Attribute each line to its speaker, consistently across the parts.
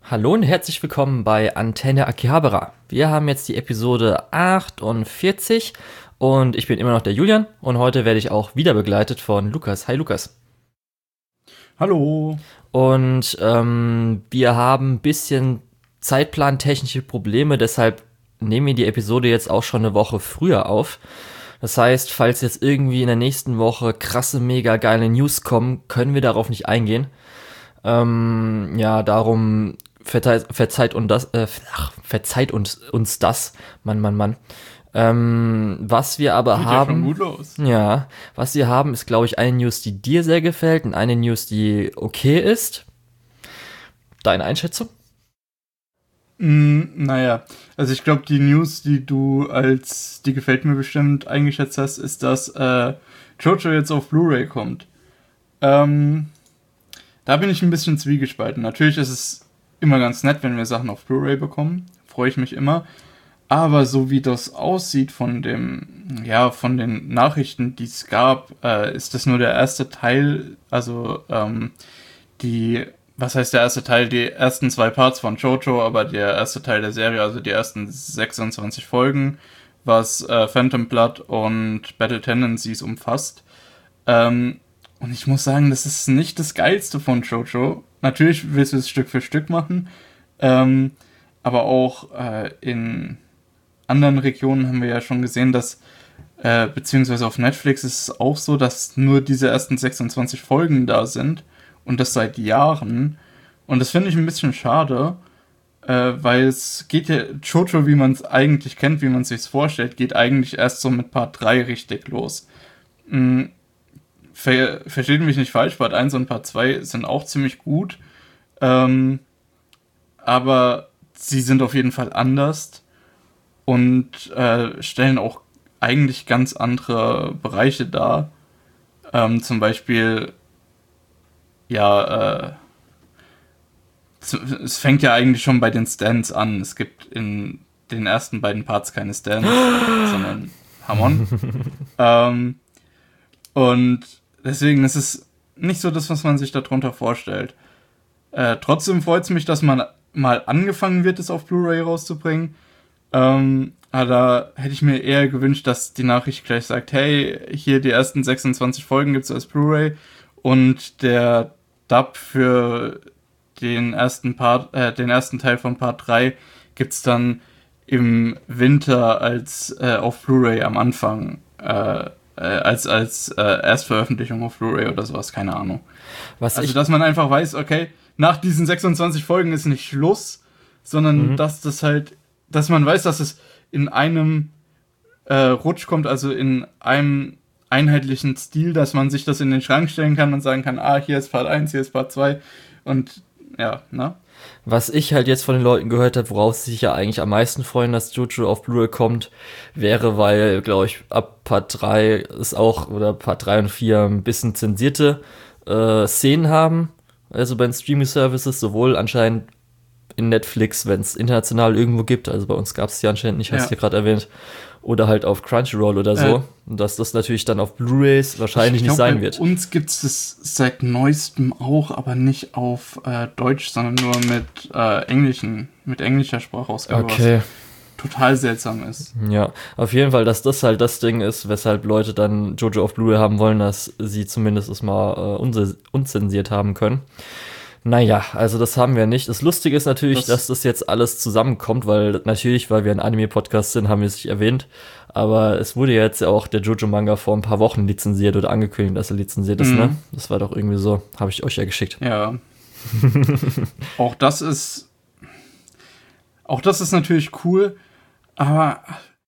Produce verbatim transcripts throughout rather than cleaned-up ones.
Speaker 1: Hallo und herzlich willkommen bei Antenne Akihabara. Wir haben jetzt die Episode achtundvierzig und ich bin immer noch der Julian und heute werde ich auch wieder begleitet von Lukas. Hi Lukas.
Speaker 2: Hallo.
Speaker 1: Und ähm, wir haben ein bisschen zeitplantechnische Probleme, deshalb nehmen wir die Episode jetzt auch schon eine Woche früher auf. Das heißt, falls jetzt irgendwie in der nächsten Woche krasse, mega geile News kommen, können wir darauf nicht eingehen. Ähm, ja, darum verzeiht, verzeiht, und das, äh, ach, verzeiht uns, uns das, Mann, Mann, Mann. Ähm, was wir aber
Speaker 2: Geht
Speaker 1: haben,
Speaker 2: ja schon gut los.
Speaker 1: ja, was wir haben, ist, glaube ich, eine News, die dir sehr gefällt und eine News, die okay ist. Deine Einschätzung?
Speaker 2: Mm, naja, also ich glaube, die News, die du als, die gefällt mir bestimmt eingeschätzt hast, ist, dass äh, Jojo jetzt auf Blu-ray kommt. Ähm, da bin ich ein bisschen zwiegespalten. Natürlich ist es immer ganz nett, wenn wir Sachen auf Blu-ray bekommen. Freue ich mich immer. Aber so wie das aussieht von dem, ja, von den Nachrichten, die es gab, äh, ist das nur der erste Teil, also ähm, die, was heißt der erste Teil? Die ersten zwei Parts von Jojo, aber der erste Teil der Serie, also die ersten sechsundzwanzig Folgen, was äh, Phantom Blood und Battle Tendencies umfasst. Ähm, und ich muss sagen, das ist nicht das Geilste von Jojo. Natürlich willst du es Stück für Stück machen, ähm, aber auch äh, in anderen Regionen haben wir ja schon gesehen, dass, äh, beziehungsweise auf Netflix ist es auch so, dass nur diese ersten sechsundzwanzig Folgen da sind und das seit Jahren. Und das finde ich ein bisschen schade, äh, weil es geht ja, Jojo, wie man es eigentlich kennt, wie man es sich vorstellt, geht eigentlich erst so mit Part drei richtig los. Mhm. Ver- versteht mich nicht falsch, Part eins und Part zwei sind auch ziemlich gut, ähm, aber sie sind auf jeden Fall anders und äh, stellen auch eigentlich ganz andere Bereiche dar. Ähm, zum Beispiel, ja, äh, z- es fängt ja eigentlich schon bei den Stands an. Es gibt in den ersten beiden Parts keine Stands, sondern Hamon. Ähm, und deswegen ist es nicht so das, was man sich darunter vorstellt. Äh, trotzdem freut es mich, dass man mal angefangen wird, es auf Blu-ray rauszubringen. Ähm, aber da hätte ich mir eher gewünscht, dass die Nachricht gleich sagt, hey, hier die ersten sechsundzwanzig Folgen gibt es als Blu-ray und der Dub für den ersten Part, äh, den ersten Teil von Part drei gibt es dann im Winter als äh, auf Blu-ray am Anfang, äh, äh, als, als äh, Erstveröffentlichung auf Blu-ray oder sowas, keine Ahnung.
Speaker 1: Was
Speaker 2: Also,
Speaker 1: ich,
Speaker 2: dass man einfach weiß, okay, nach diesen sechsundzwanzig Folgen ist nicht Schluss, sondern
Speaker 1: mhm.
Speaker 2: dass das halt, dass man weiß, dass es in einem äh, Rutsch kommt, also in einem einheitlichen Stil, dass man sich das in den Schrank stellen kann und sagen kann, ah, hier ist Part eins, hier ist Part zwei und ja, ne?
Speaker 1: Was ich halt jetzt von den Leuten gehört habe, worauf sie sich ja eigentlich am meisten freuen, dass Jojo auf Blu-ray kommt, wäre, weil, glaube ich, ab Part drei ist auch, oder Part drei und vier ein bisschen zensierte äh, Szenen haben. Also bei den Streaming-Services, sowohl anscheinend in Netflix, wenn es international irgendwo gibt, also bei uns gab es die anscheinend nicht, hast
Speaker 2: Ja.
Speaker 1: du ja gerade erwähnt, oder halt auf Crunchyroll oder so.
Speaker 2: Äh,
Speaker 1: Und dass das natürlich dann auf Blu-rays wahrscheinlich
Speaker 2: ich
Speaker 1: nicht
Speaker 2: glaube,
Speaker 1: sein
Speaker 2: bei
Speaker 1: wird.
Speaker 2: uns gibt es das seit neuestem auch, aber nicht auf äh, Deutsch, sondern nur mit äh, englischen, mit englischer Sprachausgabe,
Speaker 1: Okay.
Speaker 2: was total seltsam ist.
Speaker 1: Ja, auf jeden Fall, dass das halt das Ding ist, weshalb Leute dann Jojo auf Blu-ray haben wollen, dass sie zumindest mal äh, unse- unzensiert haben können. Naja, also das haben wir nicht. Das Lustige ist natürlich,
Speaker 2: Das,
Speaker 1: dass das jetzt alles zusammenkommt, weil natürlich, weil wir ein Anime-Podcast sind, haben wir es nicht erwähnt. Aber es wurde ja jetzt ja auch der Jojo-Manga vor ein paar Wochen lizenziert oder angekündigt, dass er lizenziert ist, ne?
Speaker 2: mh,
Speaker 1: Das war doch irgendwie so, habe ich euch ja geschickt.
Speaker 2: ja, auch das ist, auch das ist natürlich cool, aber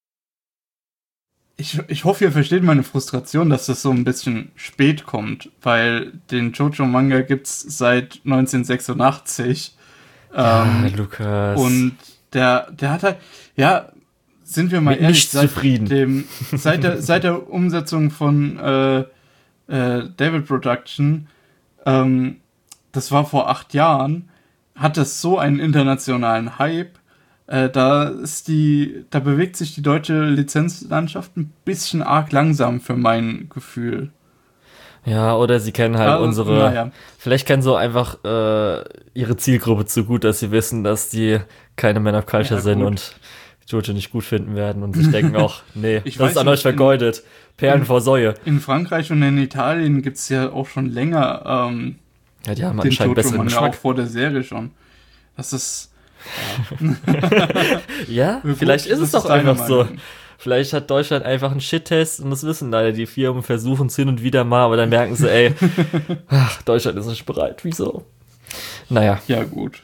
Speaker 2: ich, ich hoffe, ihr versteht meine Frustration, dass das so ein bisschen spät kommt, weil den Jojo-Manga gibt's seit neunzehnhundertsechsundachtzig.
Speaker 1: Ja,
Speaker 2: Ähm,
Speaker 1: Lukas.
Speaker 2: und der, der hat halt, ja, sind wir mal
Speaker 1: Mit
Speaker 2: ehrlich,
Speaker 1: nichts
Speaker 2: seit
Speaker 1: zufrieden.
Speaker 2: dem, seit der, seit der Umsetzung von äh, äh, David Production, ähm, das war vor acht Jahren, hat das so einen internationalen Hype. Äh, da ist die, da bewegt sich die deutsche Lizenzlandschaft ein bisschen arg langsam für mein Gefühl.
Speaker 1: Ja, oder sie kennen halt
Speaker 2: Also,
Speaker 1: unsere,
Speaker 2: naja.
Speaker 1: vielleicht kennen so einfach äh, ihre Zielgruppe zu gut, dass sie wissen, dass die keine Men of Culture
Speaker 2: Ja,
Speaker 1: sind
Speaker 2: gut.
Speaker 1: und Jojo nicht gut finden werden und sich denken auch, nee,
Speaker 2: Ich
Speaker 1: das
Speaker 2: weiß
Speaker 1: ist an
Speaker 2: nicht,
Speaker 1: euch vergeudet. Perlen
Speaker 2: in-
Speaker 1: vor Säue.
Speaker 2: In Frankreich und in Italien gibt es ja auch schon länger ähm,
Speaker 1: Ja, die haben
Speaker 2: den
Speaker 1: anscheinend besseren
Speaker 2: Jojo-Manga, auch
Speaker 1: Geschmack.
Speaker 2: vor der Serie schon. Das ist...
Speaker 1: Ja,
Speaker 2: Gut,
Speaker 1: vielleicht ist
Speaker 2: das
Speaker 1: es
Speaker 2: ist
Speaker 1: doch
Speaker 2: deine
Speaker 1: einfach so.
Speaker 2: Meinung.
Speaker 1: Vielleicht hat Deutschland einfach einen Shit-Test und das wissen leider die Firmen, versuchen es hin und wieder mal, aber dann merken sie, ey, ach, Deutschland ist nicht bereit, wieso? Naja.
Speaker 2: Ja, gut.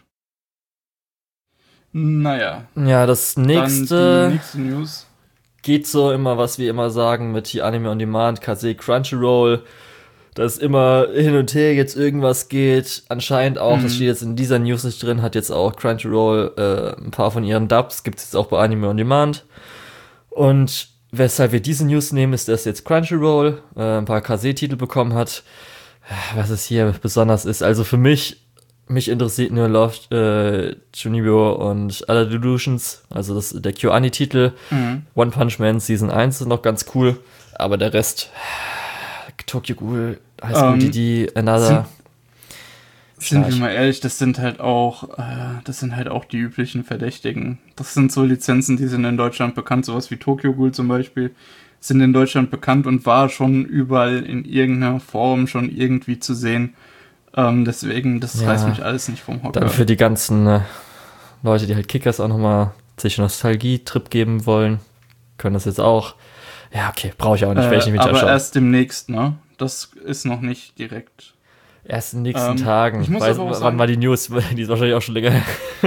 Speaker 2: Naja,
Speaker 1: Ja, das
Speaker 2: dann die
Speaker 1: nächste
Speaker 2: nächste News.
Speaker 1: geht so immer, was wir immer sagen, mit die Anime on Demand, K C Crunchyroll, dass immer hin und her jetzt irgendwas geht. Anscheinend auch,
Speaker 2: Mhm.
Speaker 1: das steht jetzt in dieser News nicht drin, hat jetzt auch Crunchyroll äh, ein paar von ihren Dubs, gibt es jetzt auch bei Anime on Demand. Und weshalb wir diese News nehmen, ist, dass jetzt Crunchyroll äh, ein paar K C-Titel bekommen hat. Was es hier besonders ist, also für mich, mich interessiert nur Love, äh, Chunibyo und Other Delusions, also das, der KyoAni-Titel.
Speaker 2: Mhm.
Speaker 1: One Punch Man Season eins ist noch ganz cool, aber der Rest, Tokyo Ghoul, High School
Speaker 2: Ähm,
Speaker 1: D D, Another.
Speaker 2: Sind wir
Speaker 1: Schade.
Speaker 2: mal ehrlich, das sind halt auch, äh, das sind halt auch die üblichen Verdächtigen. Das sind so Lizenzen, die sind in Deutschland bekannt, sowas wie Tokyo Ghoul zum Beispiel, sind in Deutschland bekannt und war schon überall in irgendeiner Form schon irgendwie zu sehen. Ähm, deswegen, das
Speaker 1: Ja.
Speaker 2: reißt mich alles nicht vom Hocker.
Speaker 1: Dann für die ganzen äh, Leute, die halt Kickers auch nochmal sich einen Nostalgie-Trip geben wollen, können das jetzt auch. Ja, okay, brauche ich auch nicht, werde ich
Speaker 2: äh,
Speaker 1: nicht
Speaker 2: aber
Speaker 1: anschauen.
Speaker 2: erst demnächst, ne? Das ist noch nicht direkt.
Speaker 1: Erst in den nächsten
Speaker 2: Ähm,
Speaker 1: Tagen.
Speaker 2: ich muss
Speaker 1: Weiß,
Speaker 2: aber auch
Speaker 1: wann
Speaker 2: sagen-
Speaker 1: war die News? Die ist wahrscheinlich auch schon länger.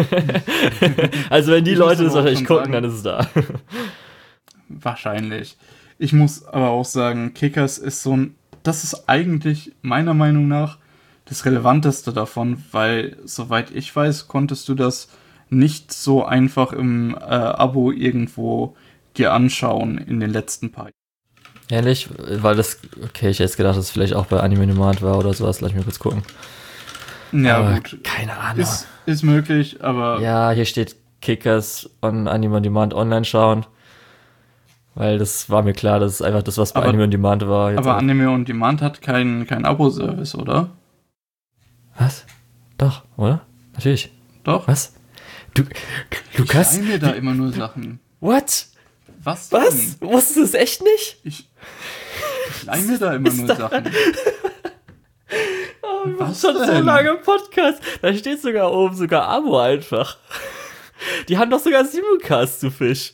Speaker 1: Also wenn die
Speaker 2: Ich muss
Speaker 1: Leute
Speaker 2: aber
Speaker 1: das
Speaker 2: auch
Speaker 1: wahrscheinlich
Speaker 2: schon
Speaker 1: gucken,
Speaker 2: sagen-
Speaker 1: dann ist es da.
Speaker 2: Wahrscheinlich. Ich muss aber auch sagen, Kickers ist so ein, das ist eigentlich meiner Meinung nach das Relevanteste davon, weil soweit ich weiß, konntest du das nicht so einfach im äh, Abo irgendwo dir anschauen in den letzten paar Jahren.
Speaker 1: Ehrlich? Weil das, okay, ich hätte jetzt gedacht, dass es vielleicht auch bei Anime Demand war oder sowas. Lass mich mal kurz gucken.
Speaker 2: Ja,
Speaker 1: aber
Speaker 2: gut.
Speaker 1: keine Ahnung.
Speaker 2: Ist, ist möglich, aber
Speaker 1: Ja, hier steht Kickers on Anime on Demand online schauen. Weil das war mir klar, das ist einfach das, was bei
Speaker 2: Aber-
Speaker 1: Anime on Demand war. Jetzt
Speaker 2: aber
Speaker 1: auch.
Speaker 2: Anime on Demand hat keinen kein Abo-Service, oder?
Speaker 1: Was? Doch, oder? Natürlich.
Speaker 2: Doch.
Speaker 1: Was? Du, Lukas?
Speaker 2: Ich leih mir da immer nur Sachen.
Speaker 1: What?
Speaker 2: Was?
Speaker 1: Was?
Speaker 2: denn?
Speaker 1: Wusstest du es echt nicht?
Speaker 2: Ich, ich leih mir da immer nur Sachen.
Speaker 1: Oh, wir machen
Speaker 2: Was
Speaker 1: schon so
Speaker 2: denn?
Speaker 1: lange Podcast. Da steht sogar oben sogar Abo einfach. Die haben doch sogar Simulcast zu Fisch.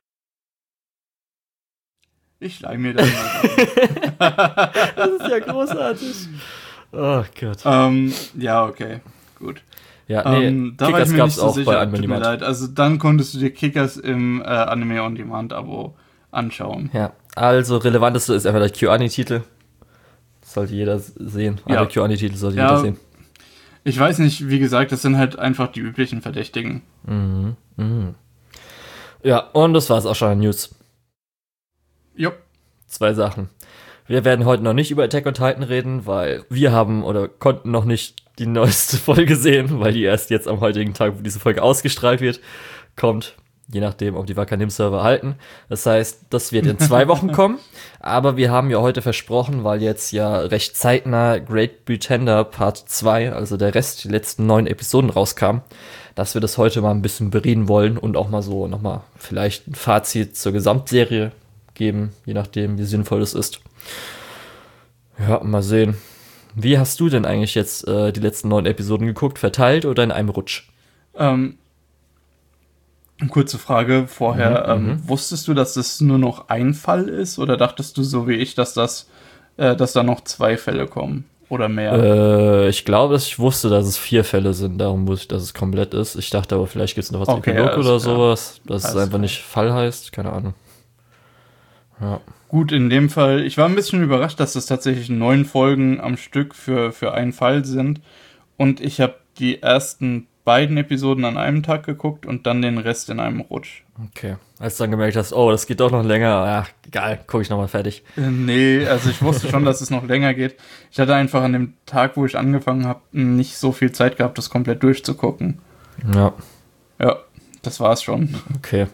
Speaker 2: Ich leih mir da immer Sachen.
Speaker 1: Das ist ja großartig. Oh Gott.
Speaker 2: ähm, ja, okay. Gut.
Speaker 1: Ja, nee,
Speaker 2: ähm, da war ich
Speaker 1: Kickers
Speaker 2: mir
Speaker 1: gab's
Speaker 2: nicht so
Speaker 1: auch
Speaker 2: sicher.
Speaker 1: bei Anime
Speaker 2: Tut mir
Speaker 1: Demand.
Speaker 2: leid. Also dann konntest du dir Kickers im äh, Anime on Demand Abo anschauen.
Speaker 1: Ja, also relevanteste ist einfach der KyoAni-Titel. Sollte jeder sehen.
Speaker 2: Ja.
Speaker 1: Alle KyoAni-Titel sollte
Speaker 2: Ja.
Speaker 1: jeder sehen.
Speaker 2: Ich weiß nicht, wie gesagt, das sind halt einfach die üblichen Verdächtigen.
Speaker 1: Mhm. Mhm. Ja, und das war's auch schon an News.
Speaker 2: Jo.
Speaker 1: Zwei Sachen. Wir werden heute noch nicht über Attack on Titan reden, weil wir haben oder konnten noch nicht die neueste Folge sehen, weil die erst jetzt am heutigen Tag, wo diese Folge ausgestrahlt wird, kommt. Je nachdem, ob die Wakanim-Server halten. Das heißt, das wird in zwei Wochen kommen. Aber wir haben ja heute versprochen, weil jetzt ja recht zeitnah Great Pretender Part zwei, also der Rest, die letzten neun Episoden rauskam, dass wir das heute mal ein bisschen bereden wollen und auch mal so nochmal vielleicht ein Fazit zur Gesamtserie geben, je nachdem, wie sinnvoll es ist. Ja, mal sehen. Wie hast du denn eigentlich jetzt äh, die letzten neun Episoden geguckt? Verteilt oder in einem Rutsch?
Speaker 2: Ähm, kurze Frage vorher.
Speaker 1: Mhm,
Speaker 2: ähm, wusstest du, dass das nur noch ein Fall ist? Oder dachtest du so wie ich, dass das, äh, dass da noch zwei Fälle kommen? Oder mehr?
Speaker 1: Äh, ich glaube, dass ich wusste, dass es vier Fälle sind. Darum wusste ich, dass es komplett ist. Ich dachte aber, vielleicht gibt es noch was
Speaker 2: Okay,
Speaker 1: Epilog
Speaker 2: alles
Speaker 1: oder
Speaker 2: klar.
Speaker 1: sowas. Dass es
Speaker 2: Alles
Speaker 1: einfach
Speaker 2: klar.
Speaker 1: nicht Fall heißt. Keine Ahnung. Ja.
Speaker 2: Gut, in dem Fall, ich war ein bisschen überrascht, dass das tatsächlich neun Folgen am Stück für, für einen Fall sind. Und ich habe die ersten beiden Episoden an einem Tag geguckt und dann den Rest in einem Rutsch.
Speaker 1: Okay. Als du dann gemerkt hast, oh, das geht doch noch länger. Ja, egal, gucke ich nochmal fertig.
Speaker 2: Äh, Nee, also ich wusste schon, dass es noch länger geht. Ich hatte einfach an dem Tag, wo ich angefangen habe, nicht so viel Zeit gehabt, das komplett durchzugucken.
Speaker 1: Ja,
Speaker 2: Ja, das war's schon.
Speaker 1: okay.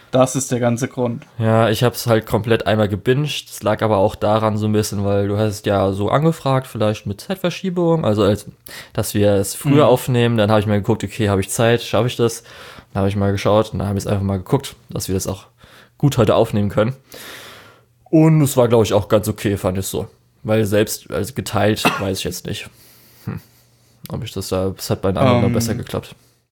Speaker 2: Das ist der ganze Grund.
Speaker 1: Ja, ich habe es halt komplett einmal gebinged. Das lag aber auch daran so ein bisschen, weil du hast ja so angefragt, vielleicht mit Zeitverschiebung, also als, dass wir es früher
Speaker 2: Mhm.
Speaker 1: aufnehmen. Dann habe ich mal geguckt, okay, habe ich Zeit, schaffe ich das? Dann habe ich mal geschaut und dann habe ich es einfach mal geguckt, dass wir das auch gut heute aufnehmen können. Und es war, glaube ich, auch ganz okay, fand ich so. Weil selbst also geteilt weiß ich jetzt nicht. Hm. Ob ich das da, es hat bei den anderen
Speaker 2: Ähm,
Speaker 1: noch besser geklappt.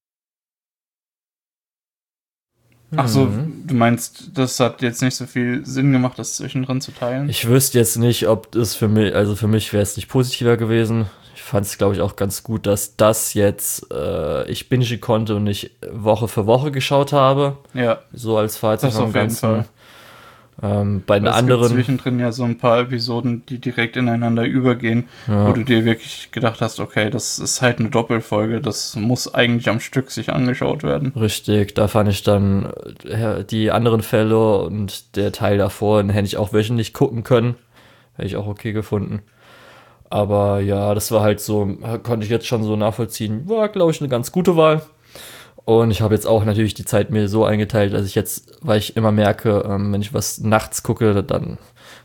Speaker 2: Ach so,
Speaker 1: Mhm.
Speaker 2: du meinst, das hat jetzt nicht so viel Sinn gemacht, das zwischendrin zu teilen?
Speaker 1: Ich wüsste jetzt nicht, ob das für mich, also für mich wäre es nicht positiver gewesen. Ich fand es, glaube ich, auch ganz gut, dass das jetzt äh, ich bingen konnte und nicht Woche für Woche geschaut habe.
Speaker 2: Ja,
Speaker 1: So als Fazit
Speaker 2: das
Speaker 1: vom
Speaker 2: auf jeden
Speaker 1: Ganzen.
Speaker 2: Fall.
Speaker 1: Ähm, bei den
Speaker 2: Weil es gibt
Speaker 1: anderen,
Speaker 2: zwischendrin ja so ein paar Episoden, die direkt ineinander übergehen, wo
Speaker 1: ja,
Speaker 2: du dir wirklich gedacht hast, okay, das ist halt eine Doppelfolge, das muss eigentlich am Stück sich angeschaut werden.
Speaker 1: richtig, da fand ich dann äh, die anderen Fälle und der Teil davor, den hätte ich auch wöchentlich gucken können. Hätte ich auch okay gefunden. Aber ja, das war halt so, konnte ich jetzt schon so nachvollziehen. War, glaube ich, eine ganz gute Wahl. Und ich habe jetzt auch natürlich die Zeit mir so eingeteilt, dass ich jetzt, weil ich immer merke, ähm, wenn ich was nachts gucke, dann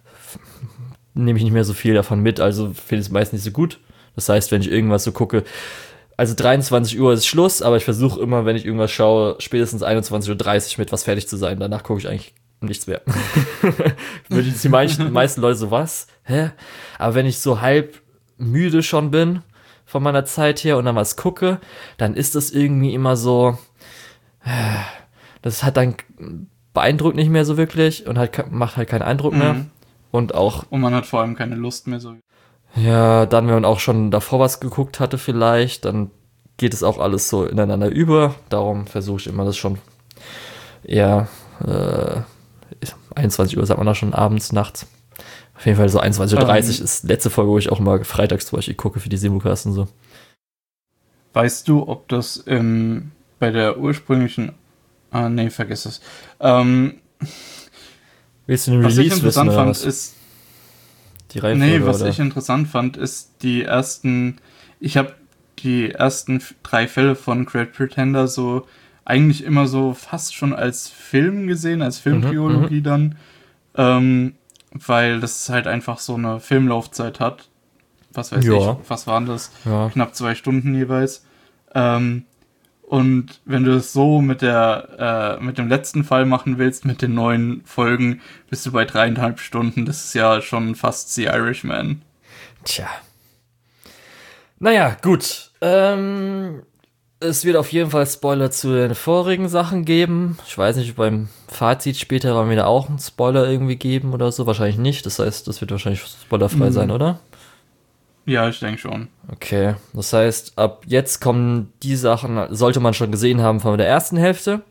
Speaker 1: nehme ich nicht mehr so viel davon mit, also finde ich es meist nicht so gut. Das heißt, wenn ich irgendwas so gucke, also dreiundzwanzig Uhr ist Schluss, aber ich versuche immer, wenn ich irgendwas schaue, spätestens einundzwanzig Uhr dreißig mit was fertig zu sein. Danach gucke ich eigentlich nichts mehr. Würde jetzt die meisten, meisten Leute so, was? Hä? Aber wenn ich so halb müde schon bin von meiner Zeit her und dann was gucke, dann ist das irgendwie immer so, das hat dann beeindruckt nicht mehr so wirklich und halt, macht halt keinen Eindruck mehr.
Speaker 2: Mhm.
Speaker 1: Und auch,
Speaker 2: Und man hat vor allem keine Lust mehr so.
Speaker 1: ja, dann, wenn man auch schon davor was geguckt hatte vielleicht, dann geht es auch alles so ineinander über. Darum versuche ich immer das schon eher äh, einundzwanzig Uhr, sagt man da schon, abends, nachts. Auf jeden Fall so einundzwanzig Uhr dreißig
Speaker 2: Ähm,
Speaker 1: ist letzte Folge, wo ich auch immer freitags zum Beispiel gucke für die Simulcasts und so.
Speaker 2: Weißt du, ob das ähm, bei der ursprünglichen. Ah, nee, vergiss es. Ähm,
Speaker 1: Willst du den
Speaker 2: was ich
Speaker 1: Release wissen
Speaker 2: interessant
Speaker 1: oder
Speaker 2: fand,
Speaker 1: was?
Speaker 2: ist.
Speaker 1: Die Reihenfolge,
Speaker 2: Nee, was
Speaker 1: oder?
Speaker 2: ich interessant fand, ist die ersten. Ich habe die ersten f- drei Fälle von Great Pretender so eigentlich immer so fast schon als Film gesehen, als
Speaker 1: Mhm, mhm.
Speaker 2: Filmtrilogie dann, ähm, weil das halt einfach so eine Filmlaufzeit hat. Was weiß ich,
Speaker 1: Ja,
Speaker 2: was waren das?
Speaker 1: ja.
Speaker 2: Knapp zwei Stunden jeweils. Ähm, und wenn du es so mit der äh, mit dem letzten Fall machen willst, mit den neuen Folgen, bist du bei dreieinhalb Stunden. Das ist ja schon fast The Irishman.
Speaker 1: Tja. Naja, gut. Ähm, es wird auf jeden Fall Spoiler zu den vorigen Sachen geben. Ich weiß nicht, beim Fazit später wollen wir da auch einen Spoiler irgendwie geben oder so. Wahrscheinlich nicht. Das heißt, das wird wahrscheinlich spoilerfrei
Speaker 2: Mhm.
Speaker 1: sein, oder?
Speaker 2: Ja, ich denke schon.
Speaker 1: Okay. Das heißt, ab jetzt kommen die Sachen, sollte man schon gesehen haben von der ersten Hälfte.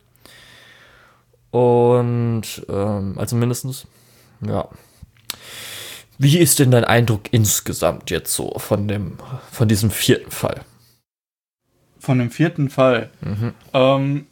Speaker 1: Und, ähm, also mindestens. Ja. Wie ist denn dein Eindruck insgesamt jetzt so von dem, von diesem vierten Fall?
Speaker 2: Von dem vierten Fall.
Speaker 1: Mhm.
Speaker 2: Ähm,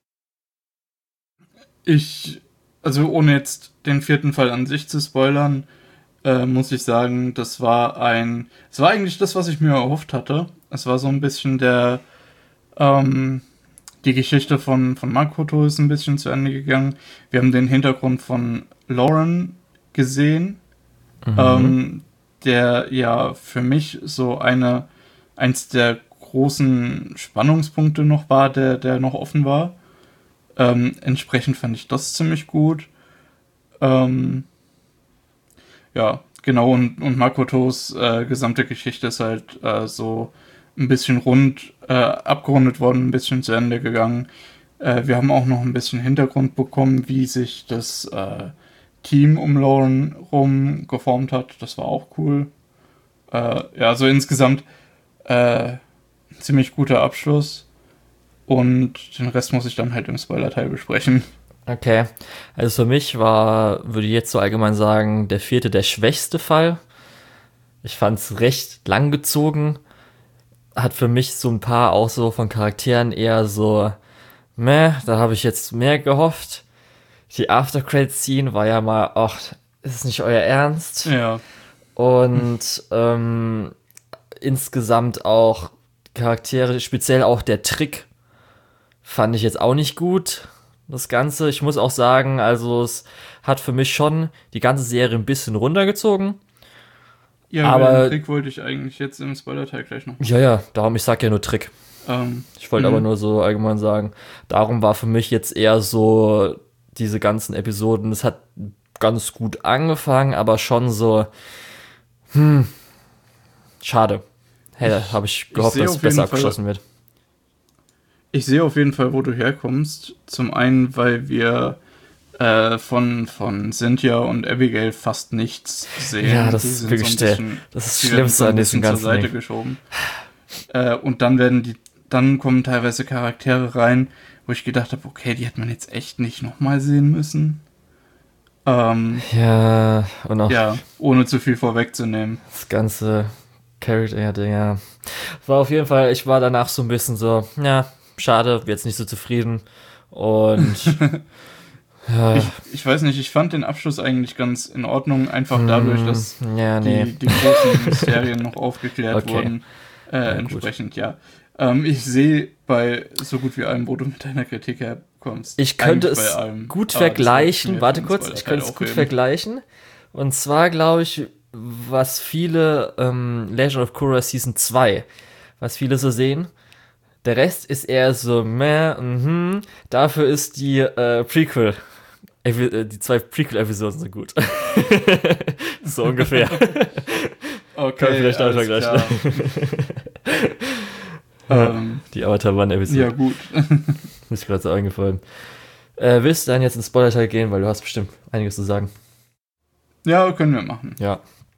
Speaker 2: ich, also ohne jetzt den vierten Fall an sich zu spoilern, äh, muss ich sagen, das war ein, es war eigentlich das, was ich mir erhofft hatte. Es war so ein bisschen der, ähm, die Geschichte von, von Makoto ist ein bisschen zu Ende gegangen. Wir haben den Hintergrund von Lauren gesehen,
Speaker 1: Mhm.
Speaker 2: ähm, der ja für mich so eine, eins der großen Spannungspunkte noch war, der, der noch offen war. Ähm, entsprechend fand ich das ziemlich gut. Ähm, ja, genau, und, und Makotos äh, gesamte Geschichte ist halt äh, so ein bisschen rund äh, abgerundet worden, ein bisschen zu Ende gegangen. Äh, wir haben auch noch ein bisschen Hintergrund bekommen, wie sich das äh, Team um Lauren rum geformt hat. Das war auch cool. Äh, ja, also insgesamt äh, ziemlich guter Abschluss. Und den Rest muss ich dann halt im Spoiler-Teil besprechen.
Speaker 1: Okay. Also für mich war, würde ich jetzt so allgemein sagen, der vierte der schwächste Fall. Ich fand es recht langgezogen. Hat für mich so ein paar auch so von Charakteren eher so, meh, da habe ich jetzt mehr gehofft. Die After-Credit-Scene war ja mal, ach, ist es nicht euer Ernst?
Speaker 2: Ja.
Speaker 1: Und ähm, insgesamt auch Charaktere, speziell auch der Trick, fand ich jetzt auch nicht gut. das Ganze. Ich muss auch sagen, also es hat für mich schon die ganze Serie ein bisschen runtergezogen.
Speaker 2: Ja,
Speaker 1: aber
Speaker 2: den Trick wollte ich eigentlich jetzt im Spoiler-Teil gleich noch.
Speaker 1: Ja, ja, darum, ich sag ja nur Trick.
Speaker 2: Ähm,
Speaker 1: ich wollte aber nur so allgemein sagen, darum war für mich jetzt eher so diese ganzen Episoden, es hat ganz gut angefangen, aber schon so, hm, schade. Hey, da habe ich gehofft, dass es besser abgeschlossen wird.
Speaker 2: Ich sehe auf jeden Fall, wo du herkommst. Zum einen, weil wir äh, von, von Cynthia und Abigail fast nichts sehen.
Speaker 1: Ja, das ist wirklich so der, das ist das Schlimmste an diesem ganzen
Speaker 2: zur Seite
Speaker 1: Ding.
Speaker 2: geschoben. Äh, und dann werden die, dann kommen teilweise Charaktere rein, wo ich gedacht habe, okay, die hätte man jetzt echt nicht nochmal sehen müssen. Ähm,
Speaker 1: ja, und auch
Speaker 2: ja, ohne zu viel vorwegzunehmen.
Speaker 1: Das ganze Character-Ding, ja. War auf jeden Fall, ich war danach so ein bisschen so, ja, schade, jetzt nicht so zufrieden. Und ja.
Speaker 2: ich, ich weiß nicht, ich fand den Abschluss eigentlich ganz in Ordnung, einfach hm, dadurch, dass
Speaker 1: ja, nee.
Speaker 2: die, die großen Mysterien noch aufgeklärt okay. wurden. Äh, ja, entsprechend, gut. ja. Ähm, ich sehe bei so gut wie allem, wo du mit deiner Kritik herkommst.
Speaker 1: Ich könnte es gut vergleichen, warte kurz, ich könnte es gut vergleichen. Und zwar glaube ich, was viele ähm, Legend of Korra Season zwei, was viele so sehen, der Rest ist eher so meh, mhm. Dafür ist die äh, Prequel, äh, die zwei Prequel-Episoden so gut. So ungefähr.
Speaker 2: Okay,
Speaker 1: kann vielleicht auch vergleichen.
Speaker 2: ähm,
Speaker 1: die Avatar One-Episode.
Speaker 2: Ja, gut.
Speaker 1: Ist gerade so eingefallen. Äh, willst du dann jetzt ins Spoiler-Teil gehen, weil du hast bestimmt einiges zu sagen.
Speaker 2: Ja, können wir machen.
Speaker 1: Ja.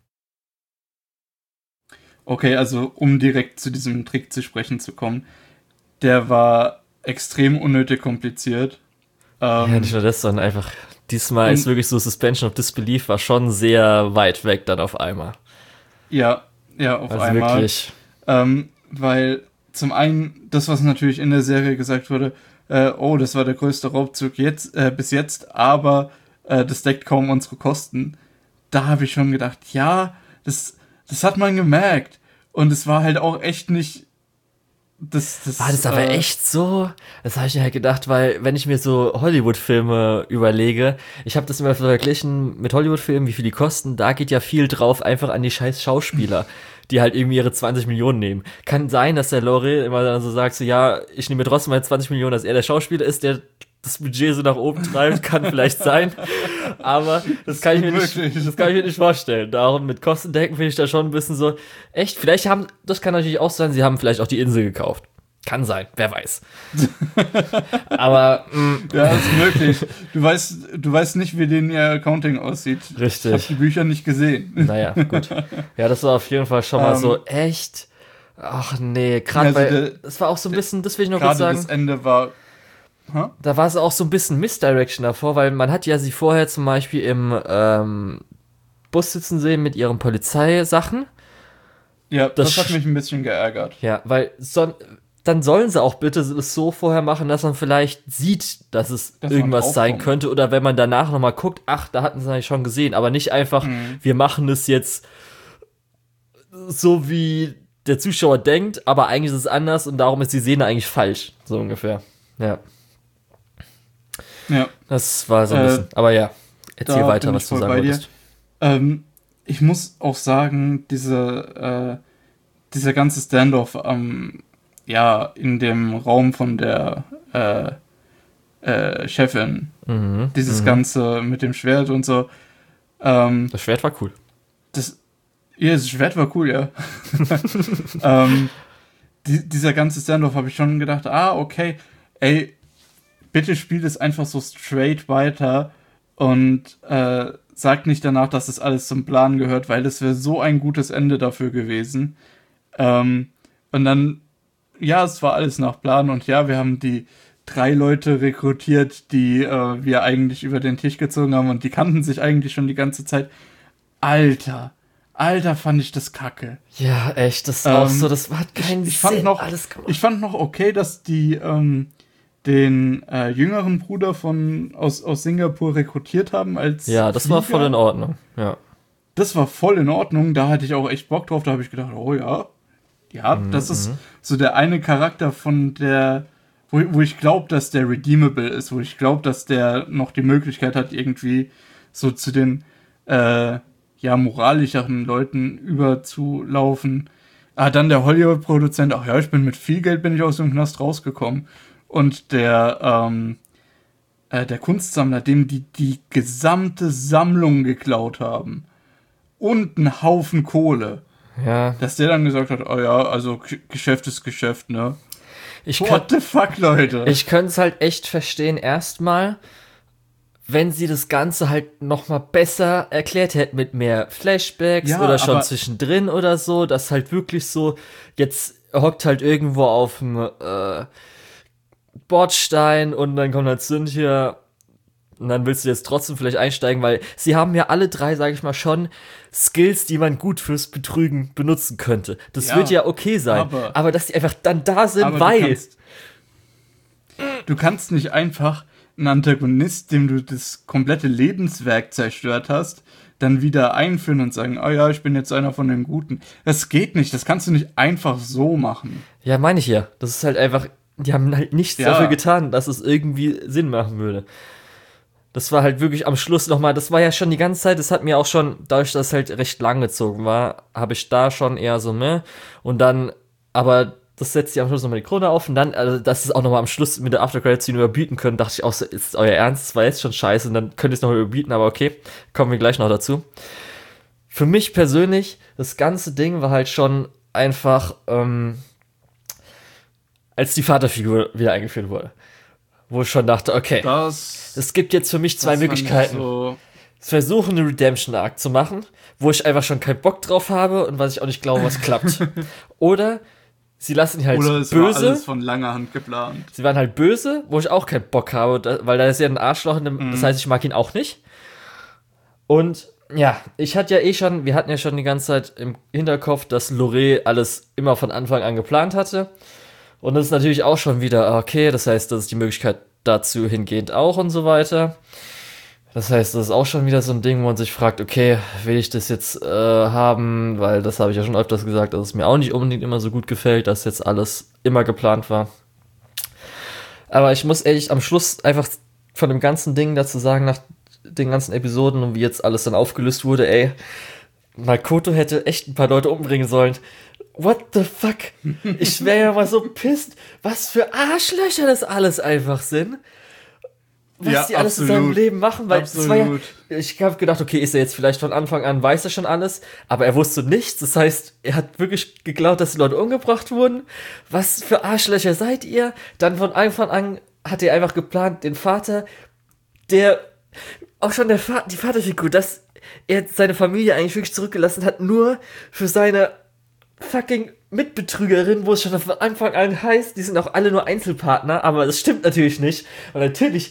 Speaker 2: Okay, also um direkt zu diesem Trick zu sprechen zu kommen, der war extrem unnötig kompliziert.
Speaker 1: Ähm, ja, nicht nur das, sondern einfach, diesmal ist wirklich so, Suspension of Disbelief war schon sehr weit weg dann auf einmal.
Speaker 2: Ja, ja, auf
Speaker 1: also
Speaker 2: einmal.
Speaker 1: Wirklich.
Speaker 2: Ähm, weil zum einen, das, was natürlich in der Serie gesagt wurde, äh, oh, das war der größte Raubzug jetzt, äh, bis jetzt, aber äh, das deckt kaum unsere Kosten. Da habe ich schon gedacht, ja, das, das hat man gemerkt. Und es war halt auch echt nicht. Das, das,
Speaker 1: war das aber äh, echt so? Das habe ich mir halt gedacht, weil, wenn ich mir so Hollywood-Filme überlege, ich habe das immer verglichen mit Hollywood-Filmen, wie viel die kosten, da geht ja viel drauf einfach an die scheiß Schauspieler, die halt irgendwie ihre zwanzig Millionen nehmen. Kann sein, dass der Lore immer dann so sagt, so, ja, ich nehme trotzdem meine zwanzig Millionen, dass er der Schauspieler ist, der das Budget so nach oben treibt, kann vielleicht sein, aber das kann, ich mir nicht, das kann ich mir nicht vorstellen. Darum mit Kostendecken finde ich da schon ein bisschen so, echt, vielleicht haben, das kann natürlich auch sein, sie haben vielleicht auch die Insel gekauft. Kann sein, wer weiß. Aber mh.
Speaker 2: ja, ist möglich. Du weißt, du weißt nicht, wie denen ihr Accounting aussieht.
Speaker 1: Richtig.
Speaker 2: Ich habe die Bücher nicht gesehen.
Speaker 1: Naja, gut. Ja, das war auf jeden Fall schon mal um, so echt. Ach nee, gerade
Speaker 2: also
Speaker 1: weil es war auch so ein bisschen, das will ich noch kurz sagen.
Speaker 2: Das Ende war. Huh?
Speaker 1: Da war es auch so ein bisschen Misdirection davor, weil man hat ja sie vorher zum Beispiel im ähm, Bus sitzen sehen mit ihren Polizeisachen.
Speaker 2: Ja, das, das hat mich ein bisschen geärgert.
Speaker 1: Ja, weil so, dann sollen sie auch bitte es so vorher machen, dass man vielleicht sieht, dass es dass irgendwas sein könnte. Oder wenn man danach nochmal guckt, ach, da hatten sie eigentlich schon gesehen. Aber nicht einfach, mhm. wir machen es jetzt so, wie der Zuschauer denkt, aber eigentlich ist es anders und darum ist die Szene eigentlich falsch. So ungefähr. Ja.
Speaker 2: Ja.
Speaker 1: Das war so ein bisschen. Äh, aber ja, erzähl weiter, was du sagen wolltest.
Speaker 2: Ähm, ich muss auch sagen, diese, äh, dieser ganze Standoff ähm, ja, in dem Raum von der äh, äh, Chefin,
Speaker 1: mhm,
Speaker 2: dieses
Speaker 1: mhm.
Speaker 2: Ganze mit dem Schwert und so. Ähm,
Speaker 1: das Schwert war cool.
Speaker 2: Das, ja, das Schwert war cool, ja. ähm, die, dieser ganze Standoff habe ich schon gedacht, ah, okay, ey, bitte spielt es einfach so straight weiter und äh, sagt nicht danach, dass das alles zum Plan gehört, weil das wäre so ein gutes Ende dafür gewesen. Ähm, und dann, ja, es war alles nach Plan und ja, wir haben die drei Leute rekrutiert, die äh, wir eigentlich über den Tisch gezogen haben und die kannten sich eigentlich schon die ganze Zeit. Alter, Alter, fand ich das kacke.
Speaker 1: Ja, echt, das war ähm, auch so, das hat keinen
Speaker 2: ich, ich fand
Speaker 1: Sinn,
Speaker 2: noch,
Speaker 1: alles gemacht.
Speaker 2: Ich fand noch okay, dass die ähm, den äh, jüngeren Bruder von aus, aus Singapur rekrutiert haben als
Speaker 1: Ja, das
Speaker 2: Flieger.
Speaker 1: war voll in Ordnung, ja.
Speaker 2: Das war voll in Ordnung, da hatte ich auch echt Bock drauf, da habe ich gedacht, oh ja, ja, mhm, das ist so der eine Charakter von der wo, wo ich glaube, dass der redeemable ist, wo ich glaube, dass der noch die Möglichkeit hat, irgendwie so zu den äh, ja, moralischeren Leuten überzulaufen. Ah, dann der Hollywood-Produzent, ach ja, ich bin mit viel Geld bin ich aus dem Knast rausgekommen. Und der, ähm, äh, der Kunstsammler, dem die die gesamte Sammlung geklaut haben. Und einen Haufen Kohle.
Speaker 1: Ja.
Speaker 2: Dass der dann gesagt hat, oh ja, also G- Geschäft ist Geschäft, ne?
Speaker 1: Ich
Speaker 2: What
Speaker 1: könnt,
Speaker 2: the fuck, Leute?
Speaker 1: ich könnte es halt echt verstehen, erstmal, wenn sie das Ganze halt nochmal besser erklärt hätten mit mehr Flashbacks
Speaker 2: Ja,
Speaker 1: oder schon
Speaker 2: aber-
Speaker 1: zwischendrin oder so, dass halt wirklich so, jetzt hockt halt irgendwo auf dem äh, Bordstein und dann kommt halt Cynthia und dann willst du jetzt trotzdem vielleicht einsteigen, weil sie haben ja alle drei, sag ich mal, schon Skills, die man gut fürs Betrügen benutzen könnte. Das
Speaker 2: Ja,
Speaker 1: wird ja okay sein,
Speaker 2: aber-
Speaker 1: aber, dass die einfach dann da sind,
Speaker 2: Aber
Speaker 1: weil...
Speaker 2: Du kannst, du kannst nicht einfach einen Antagonist, dem du das komplette Lebenswerk zerstört hast, dann wieder einführen und sagen, oh ja, ich bin jetzt einer von den Guten. Das geht nicht, das kannst du nicht einfach so machen.
Speaker 1: Ja, meine ich ja. Das ist halt einfach, die haben halt nichts
Speaker 2: Ja.
Speaker 1: dafür getan, dass es irgendwie Sinn machen würde. Das war halt wirklich am Schluss nochmal, das war ja schon die ganze Zeit, das hat mir auch schon, dadurch, dass es halt recht lang gezogen war, habe ich da schon eher so, ne? Und dann, aber das setzt ja am Schluss nochmal die Krone auf und dann, also, dass es auch nochmal am Schluss mit der After-Credits-Scene überbieten können, dachte ich auch so, ist euer Ernst? Das war jetzt schon scheiße und dann könnt ihr es nochmal überbieten, aber okay, kommen wir gleich noch dazu. Für mich persönlich, das ganze Ding war halt schon einfach, ähm, als die Vaterfigur wieder eingeführt wurde. Wo ich schon dachte, okay,
Speaker 2: Das,
Speaker 1: es gibt jetzt für mich zwei
Speaker 2: das fand ich
Speaker 1: Möglichkeiten.
Speaker 2: So,
Speaker 1: Versuchen, eine Redemption-Arc zu machen, wo ich einfach schon keinen Bock drauf habe und was ich auch nicht glaube, was klappt. Oder sie lassen ihn halt
Speaker 2: oder es war
Speaker 1: böse.
Speaker 2: alles von langer Hand geplant.
Speaker 1: Sie waren halt böse, wo ich auch keinen Bock habe, da, weil da ist ja ein Arschloch, in dem,
Speaker 2: Mhm.
Speaker 1: das heißt, ich mag ihn auch nicht. Und ja, ich hatte ja eh schon, wir hatten ja schon die ganze Zeit im Hinterkopf, dass Loré alles immer von Anfang an geplant hatte. Und das ist natürlich auch schon wieder, okay, das heißt, das ist die Möglichkeit dazu hingehend auch und so weiter. Das heißt, das ist auch schon wieder so ein Ding, wo man sich fragt, okay, will ich das jetzt äh, haben, weil das habe ich ja schon öfters gesagt, dass es mir auch nicht unbedingt immer so gut gefällt, dass jetzt alles immer geplant war. Aber ich muss ehrlich am Schluss einfach von dem ganzen Ding dazu sagen, nach den ganzen Episoden und wie jetzt alles dann aufgelöst wurde, ey, Makoto hätte echt ein paar Leute umbringen sollen. What the fuck? Ich wäre ja mal so pisst, was für Arschlöcher das alles einfach sind. Was
Speaker 2: Ja,
Speaker 1: die alles in
Speaker 2: absolut.
Speaker 1: seinem Leben machen, weil das war ja,
Speaker 2: Absolut.
Speaker 1: ich habe gedacht, okay, ist er jetzt vielleicht von Anfang an, weiß er schon alles, aber er wusste nichts, das heißt, er hat wirklich geglaubt, dass die Leute umgebracht wurden. Was für Arschlöcher seid ihr? Dann von Anfang an hat er einfach geplant, den Vater, der, auch schon der Vater, die Vaterfigur, dass er seine Familie eigentlich wirklich zurückgelassen hat, nur für seine fucking Mitbetrügerin, wo es schon von Anfang an heißt, die sind auch alle nur Einzelpartner, aber das stimmt natürlich nicht. Und natürlich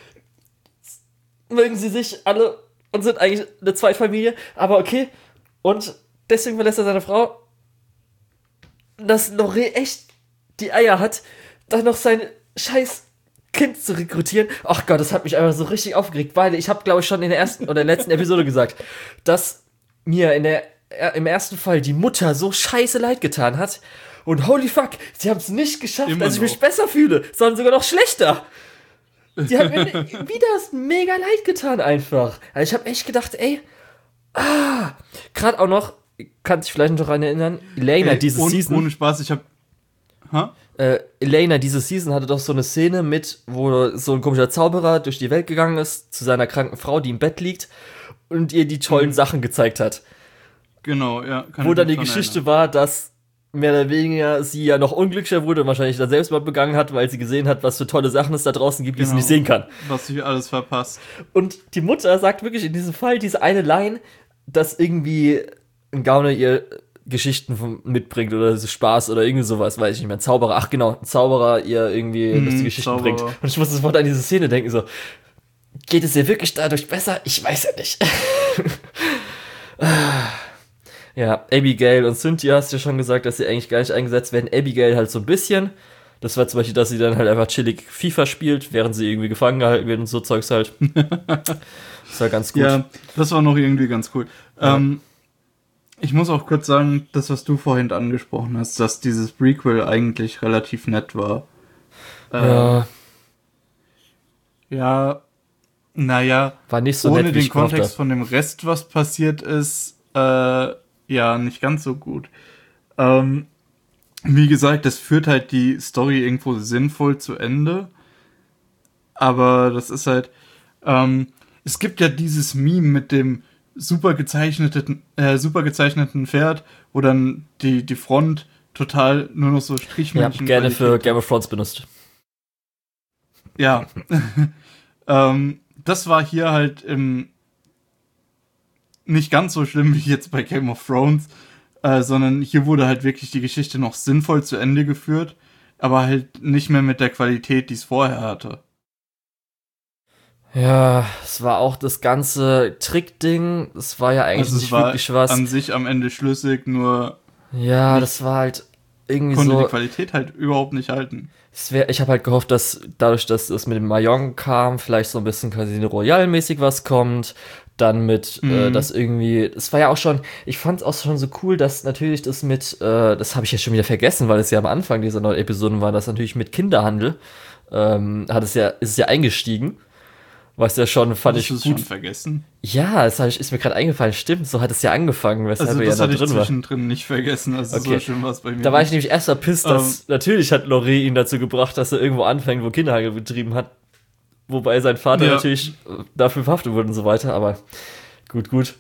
Speaker 1: mögen sie sich alle und sind eigentlich eine Zweitfamilie, aber okay. Und deswegen verlässt er seine Frau. Dass Loré echt die Eier hat, dann noch sein scheiß Kind zu rekrutieren. Ach Gott, das hat mich einfach so richtig aufgeregt, weil ich habe, glaube ich, schon in der ersten oder letzten Episode gesagt, dass mir in der, im ersten Fall die Mutter so scheiße leid getan hat. Und holy fuck, sie haben es nicht geschafft,
Speaker 2: Immer
Speaker 1: dass ich mich
Speaker 2: noch.
Speaker 1: besser fühle, sondern sogar noch schlechter. Die hat mir wieder mega leid getan einfach. Also ich habe echt gedacht, ey, ah, gerade auch noch, kann sich vielleicht noch daran erinnern, Elena
Speaker 2: Ey,
Speaker 1: diese
Speaker 2: ohne,
Speaker 1: Season,
Speaker 2: ohne Spaß, ich hab. Ha?
Speaker 1: äh, Elena diese Season hatte doch so eine Szene mit, wo so ein komischer Zauberer durch die Welt gegangen ist, zu seiner kranken Frau, die im Bett liegt, und ihr die tollen
Speaker 2: Mhm.
Speaker 1: Sachen gezeigt hat.
Speaker 2: Genau, ja. Kann
Speaker 1: Wo
Speaker 2: ich
Speaker 1: dann
Speaker 2: mich
Speaker 1: die
Speaker 2: dran
Speaker 1: Geschichte
Speaker 2: erinnern.
Speaker 1: war, dass mehr oder weniger sie ja noch unglücklicher wurde und wahrscheinlich dann Selbstmord begangen hat, weil sie gesehen hat, was für tolle Sachen es da draußen gibt, die sie
Speaker 2: Genau.
Speaker 1: nicht sehen kann.
Speaker 2: Was ich alles verpasst.
Speaker 1: Und die Mutter sagt wirklich in diesem Fall diese eine Line, dass irgendwie ein Gauner ihr Geschichten vom, mitbringt oder so Spaß oder irgendwie sowas, weiß ich nicht mehr. Ein Zauberer, ach genau, ein Zauberer ihr irgendwie
Speaker 2: Mhm,
Speaker 1: lustige Geschichten
Speaker 2: Zauberer.
Speaker 1: bringt. Und ich muss sofort an diese Szene denken, so, geht es ihr wirklich dadurch besser? Ich weiß ja nicht. Ja, Abigail und Cynthia hast du ja schon gesagt, dass sie eigentlich gar nicht eingesetzt werden. Abigail halt so ein bisschen. Das war zum Beispiel, dass sie dann halt einfach chillig FIFA spielt, während sie irgendwie gefangen gehalten wird und so Zeugs halt. Das war ganz gut.
Speaker 2: Ja, das war noch irgendwie ganz cool.
Speaker 1: Ja.
Speaker 2: Ähm, ich muss auch kurz sagen, das, was du vorhin angesprochen hast, dass dieses Prequel eigentlich relativ nett war. Äh,
Speaker 1: Ja.
Speaker 2: Ja, naja,
Speaker 1: War nicht so
Speaker 2: ohne
Speaker 1: nett, wie
Speaker 2: den
Speaker 1: ich gehofft
Speaker 2: Kontext
Speaker 1: habe.
Speaker 2: von dem Rest, was passiert ist, äh, ja, nicht ganz so gut. Ähm, wie gesagt, das führt halt die Story irgendwo sinnvoll zu Ende. Aber das ist halt, ähm, es gibt ja dieses Meme mit dem super gezeichneten, äh, super gezeichneten Pferd, wo dann die, die Front total nur noch so
Speaker 1: Ja,
Speaker 2: Strichmännchen
Speaker 1: gerne für
Speaker 2: Qualität
Speaker 1: Game of Thrones benutzt.
Speaker 2: Ja. ähm, das war hier halt im nicht ganz so schlimm wie jetzt bei Game of Thrones, äh, sondern hier wurde halt wirklich die Geschichte noch sinnvoll zu Ende geführt, aber halt nicht mehr mit der Qualität, die es vorher hatte.
Speaker 1: Ja, es war auch das ganze Trickding. Es war ja eigentlich
Speaker 2: Also es
Speaker 1: nicht
Speaker 2: war
Speaker 1: wirklich was.
Speaker 2: an sich am Ende schlüssig, nur
Speaker 1: Ja,
Speaker 2: nicht-
Speaker 1: das war halt irgendwie
Speaker 2: konnte die
Speaker 1: so.
Speaker 2: Qualität halt überhaupt nicht halten.
Speaker 1: Es wär, ich habe halt gehofft, dass dadurch, dass es mit dem Mayong kam, vielleicht so ein bisschen Casino Royale-mäßig was kommt. Dann mit, äh,
Speaker 2: Mhm.
Speaker 1: das irgendwie, es war ja auch schon, ich fand es auch schon so cool, dass natürlich das mit, äh, das habe ich ja schon wieder vergessen, weil es ja am Anfang dieser neuen Episoden war, dass natürlich mit Kinderhandel, ähm, hat es ja, ist es ja eingestiegen. Was ja schon, fand
Speaker 2: Hast
Speaker 1: ich
Speaker 2: du es
Speaker 1: gut.
Speaker 2: schon vergessen?
Speaker 1: Ja, das hab ich, ist mir gerade eingefallen, stimmt, so hat es ja angefangen, weshalb
Speaker 2: Also
Speaker 1: er ja
Speaker 2: das
Speaker 1: da
Speaker 2: hatte ich
Speaker 1: drin war.
Speaker 2: zwischendrin nicht vergessen, also
Speaker 1: Okay.
Speaker 2: so schön war es bei mir.
Speaker 1: Da war ich
Speaker 2: nicht.
Speaker 1: nämlich erst erpisst, dass natürlich hat Loré ihn dazu gebracht, dass er irgendwo anfängt, wo Kinderhandel betrieben hat. Wobei sein Vater
Speaker 2: Ja.
Speaker 1: natürlich äh, dafür verhaftet wurde und so weiter, aber gut, gut.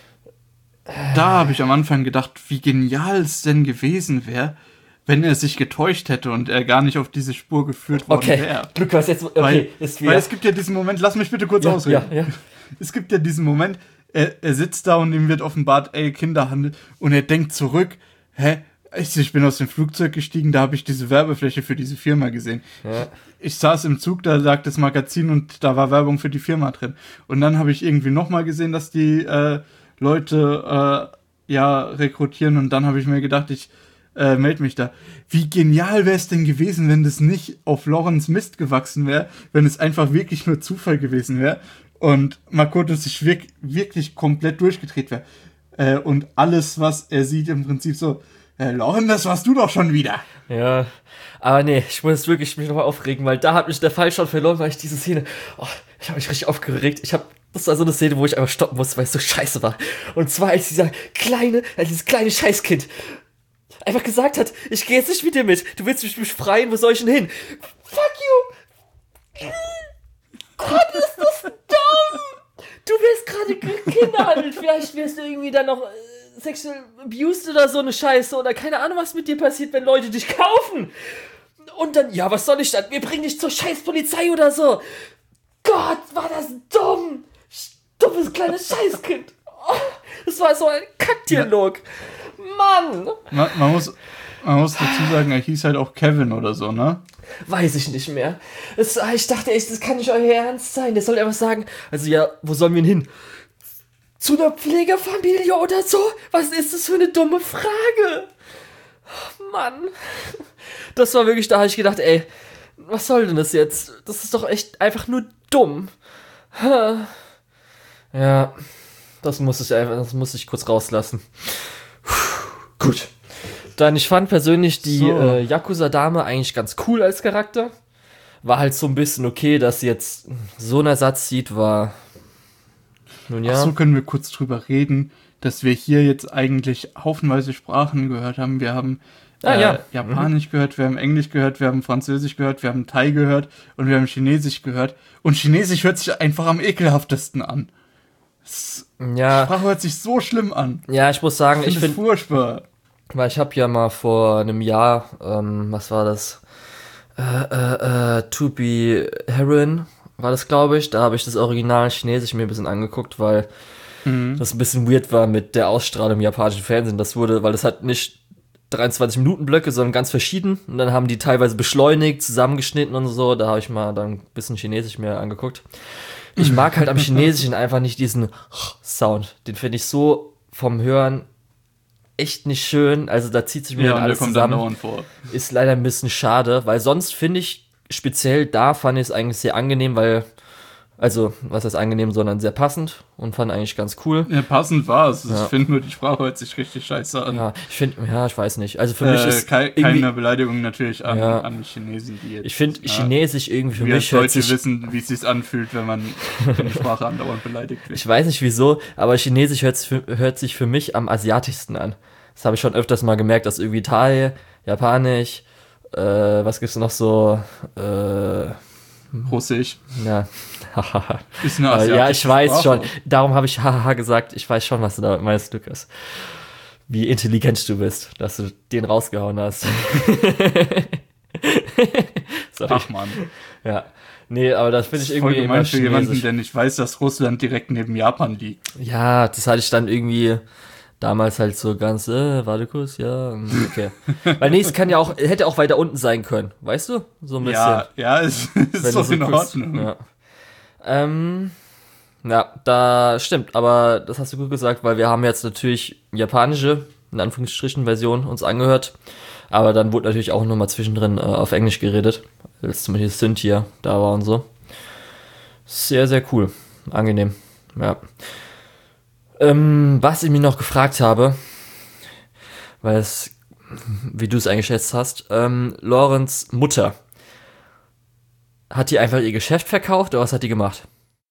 Speaker 2: Da habe ich am Anfang gedacht, wie genial es denn gewesen wäre, wenn er sich getäuscht hätte und er gar nicht auf diese Spur geführt worden
Speaker 1: Okay,
Speaker 2: wäre.
Speaker 1: Glück, was jetzt, okay,
Speaker 2: Weil,
Speaker 1: ist
Speaker 2: weil
Speaker 1: wieder.
Speaker 2: es gibt ja diesen Moment, lass mich bitte kurz
Speaker 1: Ja,
Speaker 2: ausreden.
Speaker 1: ja, ja.
Speaker 2: Es gibt ja diesen Moment, er, er sitzt da und ihm wird offenbart, ey, Kinderhandel, und er denkt zurück, hä, ich, ich bin aus dem Flugzeug gestiegen, da habe ich diese Werbefläche für diese Firma gesehen.
Speaker 1: Ja.
Speaker 2: Ich saß im Zug, da lag das Magazin und da war Werbung für die Firma drin. Und dann habe ich irgendwie nochmal gesehen, dass die äh, Leute äh, ja rekrutieren, und dann habe ich mir gedacht, ich äh, melde mich da. Wie genial wäre es denn gewesen, wenn das nicht auf Lawrence Mist gewachsen wäre, wenn es einfach wirklich nur Zufall gewesen wäre und Makoto sich wirk wirklich komplett durchgedreht wäre. Äh, und alles, was er sieht, im Prinzip so, äh, Lawrence, das warst du doch schon wieder.
Speaker 1: Ja, aber nee, ich muss wirklich mich nochmal aufregen, weil da hat mich der Fall schon verloren, weil ich diese Szene, oh, ich habe mich richtig aufgeregt. Ich habe, das war so eine Szene, wo ich einfach stoppen musste, weil es so scheiße war. Und zwar als dieser kleine, als dieses kleine Scheißkind einfach gesagt hat, ich gehe jetzt nicht mit dir mit, du willst mich befreien, wo soll ich denn hin? Fuck you! Gott, ist das dumm! Du wirst gerade Kinderhandel, vielleicht wirst du irgendwie dann noch äh, sexual abused oder so eine Scheiße oder keine Ahnung, was mit dir passiert, wenn Leute dich kaufen. Und dann, ja, was soll ich dann? Wir bringen dich zur scheiß Polizei oder so. Gott, war das dumm! Dummes kleines Scheißkind. Oh, das war so ein Kackdialog. Mann!
Speaker 2: Man, man, muss, man muss dazu sagen, er hieß halt auch Kevin oder so, ne?
Speaker 1: Weiß ich nicht mehr. Es, ich dachte echt, das kann nicht euer Ernst sein. Der soll einfach sagen, also ja, wo sollen wir denn hin? Zu einer Pflegefamilie oder so? Was ist das für eine dumme Frage? Mann. Das war wirklich, da habe ich gedacht, ey, was soll denn das jetzt? Das ist doch echt einfach nur dumm. Ja, das muss ich einfach, das muss ich kurz rauslassen. Gut. Dann, ich fand persönlich die
Speaker 2: So.
Speaker 1: äh, Yakuza-Dame eigentlich ganz cool als Charakter. War halt so ein bisschen okay, dass sie jetzt so einen Ersatz sieht, war. Nun ja.
Speaker 2: Ach so, können wir kurz drüber reden, dass wir hier jetzt eigentlich haufenweise Sprachen gehört haben. Wir haben
Speaker 1: Ah,
Speaker 2: äh,
Speaker 1: ja.
Speaker 2: Japanisch gehört, wir haben Englisch gehört, wir haben Französisch gehört, wir haben Thai gehört und wir haben Chinesisch gehört. Und Chinesisch hört sich einfach am ekelhaftesten an. Das
Speaker 1: Ja,
Speaker 2: Sprache hört sich so schlimm an.
Speaker 1: ja, ich muss sagen,
Speaker 2: Ich
Speaker 1: ich
Speaker 2: finde es
Speaker 1: finde,
Speaker 2: furchtbar.
Speaker 1: weil ich habe ja mal vor einem Jahr, ähm, was war das? Äh, äh, äh, To Be Heroin war das, glaube ich. Da habe ich das Original Chinesisch mir ein bisschen angeguckt, weil das ein bisschen weird war mit der Ausstrahlung im japanischen Fernsehen. Das wurde, weil das hat nicht dreiundzwanzig Minuten Blöcke, sondern ganz verschieden. Und dann haben die teilweise beschleunigt, zusammengeschnitten und so. Da habe ich mal dann ein bisschen Chinesisch mir angeguckt. Ich mag halt am Chinesischen einfach nicht diesen Sound. Den finde ich so vom Hören echt nicht schön. Also da zieht sich mir
Speaker 2: Ja,
Speaker 1: dann
Speaker 2: und der
Speaker 1: alles
Speaker 2: kommt dann
Speaker 1: zusammen.
Speaker 2: dauernd vor.
Speaker 1: Ist leider ein bisschen schade, weil sonst finde ich, speziell da fand ich es eigentlich sehr angenehm, weil Also, was heißt angenehm, sondern sehr passend und fand eigentlich ganz cool.
Speaker 2: Ja, passend war es.
Speaker 1: Ja.
Speaker 2: Ich finde nur, die Sprache hört sich richtig scheiße an.
Speaker 1: Ja, ich finde, ja, ich weiß nicht. Also für
Speaker 2: äh,
Speaker 1: mich ist
Speaker 2: kei- keine Beleidigung natürlich an,
Speaker 1: Ja.
Speaker 2: an Chinesen, die jetzt...
Speaker 1: Ich finde,
Speaker 2: ja,
Speaker 1: Chinesisch irgendwie für
Speaker 2: wir
Speaker 1: mich
Speaker 2: als
Speaker 1: hört
Speaker 2: Deutsche
Speaker 1: sich...
Speaker 2: wissen, wie es sich anfühlt, wenn man wenn die Sprache andauernd beleidigt wird.
Speaker 1: Ich weiß nicht wieso, aber Chinesisch hört, für, hört sich für mich am asiatischsten an. Das habe ich schon öfters mal gemerkt, dass irgendwie Thai, Japanisch, äh, was gibt's noch so, äh,
Speaker 2: Russisch.
Speaker 1: ja,
Speaker 2: Ist eine
Speaker 1: ja,
Speaker 2: asiatische
Speaker 1: ich weiß
Speaker 2: Sprache.
Speaker 1: schon, darum habe ich hahaha gesagt, ich weiß schon, was du da meinst, Lukas. Wie intelligent du bist, dass du den rausgehauen hast. Sorry.
Speaker 2: Ach man.
Speaker 1: Ja. Nee, aber das finde
Speaker 2: Das
Speaker 1: ich
Speaker 2: ist voll
Speaker 1: irgendwie
Speaker 2: gemein
Speaker 1: immer
Speaker 2: für jemanden,
Speaker 1: chinesisch.
Speaker 2: der nicht weiß, dass Russland direkt neben Japan liegt.
Speaker 1: Ja, das hatte ich dann irgendwie damals halt so ganz, äh, warte kurz, ja, mm, okay. Weil nee, es kann ja auch, hätte auch weiter unten sein können, weißt du? So ein bisschen.
Speaker 2: Ja, ja, ist, ist
Speaker 1: Wenn du
Speaker 2: doch
Speaker 1: so
Speaker 2: in
Speaker 1: kurz-
Speaker 2: Ordnung.
Speaker 1: Ja. Ähm, ja, da stimmt, aber das hast du gut gesagt, weil wir haben jetzt natürlich japanische, in Anführungsstrichen, Version uns angehört, aber dann wurde natürlich auch nochmal zwischendrin äh, auf Englisch geredet, als zum Beispiel Cynthia da war und so. Sehr, sehr cool. Angenehm. Ja. Ähm, was ich mich noch gefragt habe, weil es, wie du es eingeschätzt hast, ähm, Laurens Mutter, hat die einfach ihr Geschäft verkauft oder was hat die gemacht?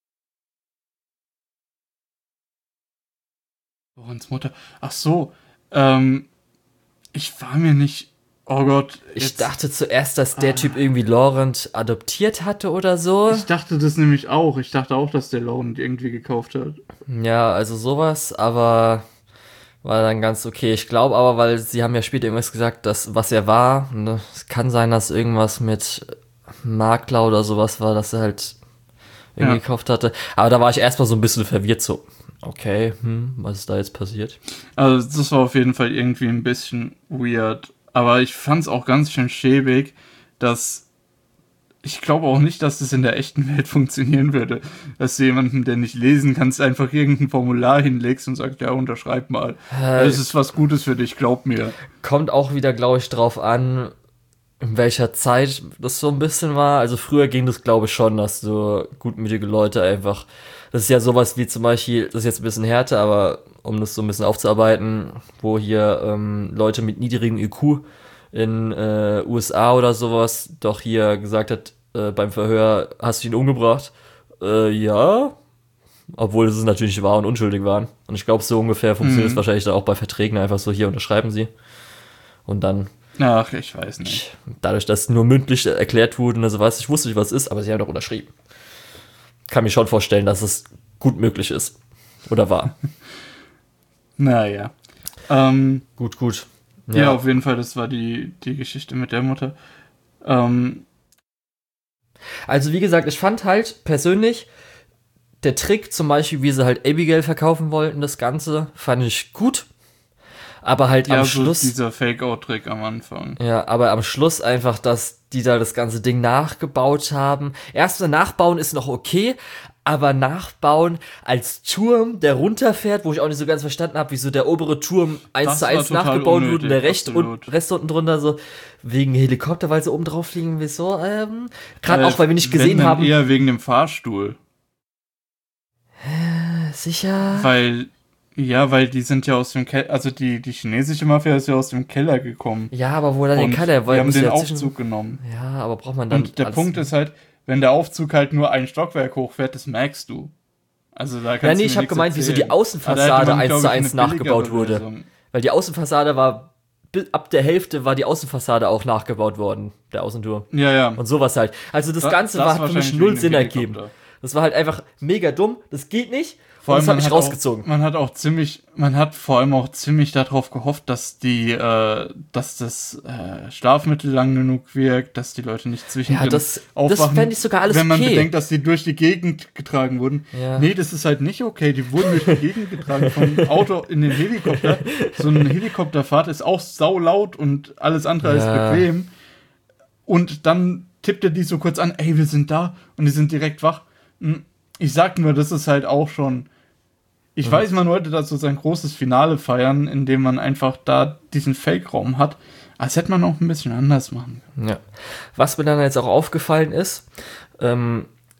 Speaker 2: Laurens Mutter. Ach so, ähm, ich war mir nicht, oh Gott.
Speaker 1: Ich
Speaker 2: jetzt-
Speaker 1: dachte zuerst, dass der Typ irgendwie Laurent adoptiert hatte oder so.
Speaker 2: Ich dachte das nämlich auch. Ich dachte auch, dass der Lauren die irgendwie gekauft hat.
Speaker 1: Ja, also sowas, aber war dann ganz okay. Ich glaube aber, weil sie haben ja später irgendwas gesagt, dass was er war, ne, es kann sein, dass irgendwas mit Makler oder sowas war, dass er halt irgendwie
Speaker 2: Ja.
Speaker 1: gekauft hatte. Aber da war ich erstmal so ein bisschen verwirrt, so, okay, hm, was ist da jetzt passiert?
Speaker 2: Also das war auf jeden Fall irgendwie ein bisschen weird. Aber ich fand es auch ganz schön schäbig, dass ich glaube auch nicht, dass das in der echten Welt funktionieren würde. Dass du jemanden, der nicht lesen kannst, einfach irgendein Formular hinlegst und sagst, ja, unterschreib mal.
Speaker 1: Äh,
Speaker 2: Das ist was Gutes für dich, glaub mir.
Speaker 1: Kommt auch wieder, glaube ich, drauf an, in welcher Zeit das so ein bisschen war. Also früher ging das, glaube ich, schon, dass so gutmütige Leute einfach, das ist ja sowas wie zum Beispiel, das ist jetzt ein bisschen härter, aber um das so ein bisschen aufzuarbeiten, wo hier ähm, Leute mit niedrigem I Q in äh, U S A oder sowas doch hier gesagt hat, äh, beim Verhör, hast du ihn umgebracht? Äh, ja. Obwohl es natürlich nicht wahr und unschuldig waren. Und ich glaube, so ungefähr funktioniert es
Speaker 2: Mhm.
Speaker 1: wahrscheinlich dann auch bei Verträgen einfach so, hier unterschreiben sie. Und dann
Speaker 2: Ach, ich weiß nicht.
Speaker 1: dadurch, dass nur mündlich erklärt wurde und also weiß ich wusste nicht, was es ist, aber sie haben doch unterschrieben. Kann mir schon vorstellen, dass es gut möglich ist. Oder war.
Speaker 2: Naja. Ähm,
Speaker 1: Gut, gut.
Speaker 2: ja. auf jeden Fall, das war die, die Geschichte mit der Mutter. Ähm,
Speaker 1: Also wie gesagt, ich fand halt persönlich der Trick, zum Beispiel, wie sie halt Abigail verkaufen wollten, das Ganze, fand ich gut. Aber halt
Speaker 2: ja,
Speaker 1: am
Speaker 2: so
Speaker 1: Schluss.
Speaker 2: dieser Fake-Out-Trick am Anfang.
Speaker 1: Ja, aber am Schluss einfach, dass die da das ganze Ding nachgebaut haben. Erstmal nachbauen ist noch okay, aber nachbauen als Turm, der runterfährt, wo ich auch nicht so ganz verstanden habe, wieso der obere Turm eins
Speaker 2: Das
Speaker 1: zu
Speaker 2: war
Speaker 1: eins
Speaker 2: total
Speaker 1: nachgebaut wurde
Speaker 2: unnötig,
Speaker 1: und der Rest
Speaker 2: absolut.
Speaker 1: und Rest unten drunter so wegen Helikopter, weil sie oben drauf fliegen, wieso? Ähm, Gerade
Speaker 2: Äh,
Speaker 1: auch, weil wir nicht
Speaker 2: wenn
Speaker 1: gesehen
Speaker 2: dann
Speaker 1: haben.
Speaker 2: eher wegen dem Fahrstuhl.
Speaker 1: Sicher?
Speaker 2: Weil, ja, weil die sind ja aus dem Keller, also die, die chinesische Mafia ist ja aus dem Keller gekommen.
Speaker 1: Ja, aber wo er den
Speaker 2: Und
Speaker 1: Keller,
Speaker 2: wir haben
Speaker 1: muss
Speaker 2: den
Speaker 1: ja zwischen-
Speaker 2: Aufzug genommen.
Speaker 1: Ja, aber braucht man dann.
Speaker 2: Und der
Speaker 1: alles-
Speaker 2: Punkt ist halt, wenn der Aufzug halt nur ein Stockwerk hochfährt, das merkst du. Also da kannst
Speaker 1: Ja,
Speaker 2: du
Speaker 1: nee,
Speaker 2: mir
Speaker 1: ich habe
Speaker 2: nichts
Speaker 1: gemeint, wieso die
Speaker 2: erzählen. Aber da
Speaker 1: Außenfassade
Speaker 2: hätte man,
Speaker 1: eins
Speaker 2: glaub
Speaker 1: zu
Speaker 2: ich,
Speaker 1: eins
Speaker 2: eine billigere
Speaker 1: nachgebaut wurde.
Speaker 2: Lösung.
Speaker 1: Weil die Außenfassade war, bi- ab der Hälfte war die Außenfassade auch nachgebaut worden, der Außentour.
Speaker 2: Ja, ja.
Speaker 1: Und sowas halt. Also das
Speaker 2: Da-
Speaker 1: Ganze
Speaker 2: das
Speaker 1: war, hat für mich
Speaker 2: wahrscheinlich
Speaker 1: null
Speaker 2: wegen dem
Speaker 1: Sinn ergeben.
Speaker 2: Helikopter.
Speaker 1: Das war halt einfach mega dumm, das geht nicht.
Speaker 2: Vor
Speaker 1: Und
Speaker 2: allem
Speaker 1: das hat
Speaker 2: man
Speaker 1: mich
Speaker 2: hat
Speaker 1: rausgezogen.
Speaker 2: Auch, man hat auch ziemlich, man hat vor allem auch ziemlich darauf gehofft, dass die, äh, dass das äh, Schlafmittel lang genug wirkt, dass die Leute nicht zwischen
Speaker 1: Ja, das- das fänd ich sogar alles
Speaker 2: wenn man
Speaker 1: okay.
Speaker 2: bedenkt, dass die durch die Gegend getragen wurden.
Speaker 1: Ja.
Speaker 2: Nee, das ist halt nicht okay. Die wurden durch die Gegend getragen vom Auto in den Helikopter. So eine Helikopterfahrt ist auch saulaut und alles andere
Speaker 1: Ja.
Speaker 2: als bequem. Und dann tippt er die so kurz an, ey, wir sind da, und die sind direkt wach. Hm, Ich sag nur, das ist halt auch schon. Ich
Speaker 1: Mhm.
Speaker 2: weiß, man wollte da so sein großes Finale feiern, indem man einfach da diesen Fake-Raum hat. Aber das hätte man auch ein bisschen anders machen können.
Speaker 1: Ja. Was mir dann jetzt auch aufgefallen ist, ähm,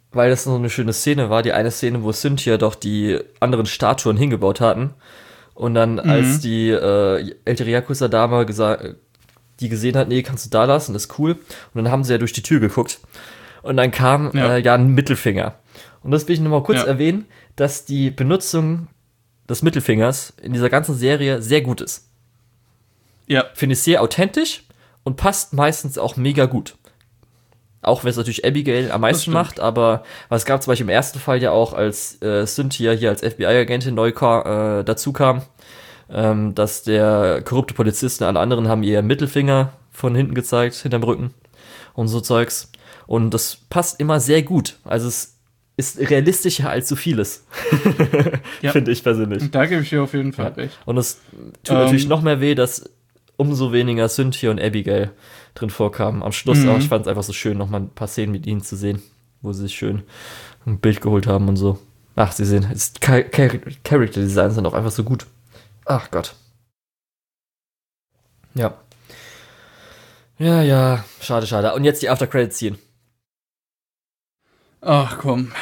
Speaker 1: weil das so eine schöne Szene war, die eine Szene, wo Cynthia doch die anderen Statuen hingebaut hatten. Und dann, mhm. als die äh, ältere Yakuza-Dame gesagt, die gesehen hat, nee, kannst du da lassen, das ist cool. Und dann haben sie ja durch die Tür geguckt. Und dann kam ja, äh, ja ein Mittelfinger. Und das will ich nochmal kurz ja. erwähnen, dass die Benutzung des Mittelfingers in dieser ganzen Serie sehr gut ist.
Speaker 2: Ja.
Speaker 1: Finde ich sehr authentisch und passt meistens auch mega gut. Auch wenn es natürlich Abigail am meisten macht, aber es gab zum Beispiel im ersten Fall ja auch, als äh, Cynthia hier als F B I-Agentin neu ka- äh, dazu kam, ähm, dass der korrupte Polizist und alle anderen haben ihr Mittelfinger von hinten gezeigt, hinterm Rücken und so Zeugs. Und das passt immer sehr gut. Also es ist realistischer als so vieles. Ja. Finde ich persönlich.
Speaker 2: Da gebe ich dir auf jeden Fall ja. recht.
Speaker 1: Und es tut ähm, natürlich noch mehr weh, dass umso weniger Cynthia und Abigail drin vorkamen. Am Schluss, mhm. aber ich fand es einfach so schön, noch mal ein paar Szenen mit ihnen zu sehen, wo sie sich schön ein Bild geholt haben und so. Ach, sie sehen, das Char- Char- Character Designs sind auch einfach so gut. Ach Gott. Ja. Ja, ja, schade, schade. Und jetzt die After-Credits-Scene.
Speaker 2: Ach komm.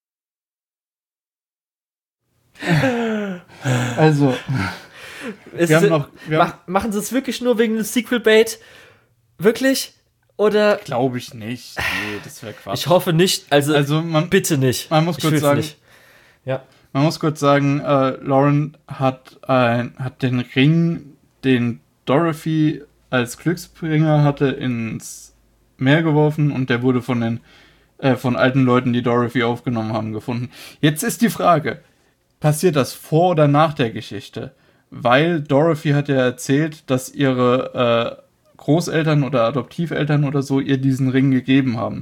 Speaker 2: Also,
Speaker 1: wir haben noch, wir mach, haben machen sie es wirklich nur wegen des Sequel-Bait? Wirklich? Oder?
Speaker 2: Glaube ich nicht. Nee, das wäre Quatsch.
Speaker 1: Ich hoffe nicht. Also,
Speaker 2: also man,
Speaker 1: bitte nicht.
Speaker 2: Man muss
Speaker 1: ich
Speaker 2: kurz sagen,
Speaker 1: nicht. Ja.
Speaker 2: Man muss kurz sagen, äh, Lauren hat, ein, hat den Ring, den Dorothy als Glücksbringer hatte, ins Meer geworfen und der wurde von den äh, von alten Leuten, die Dorothy aufgenommen haben, gefunden. Jetzt ist die Frage, passiert das vor oder nach der Geschichte? Weil Dorothy hat ja erzählt, dass ihre äh, Großeltern oder Adoptiveltern oder so ihr diesen Ring gegeben haben.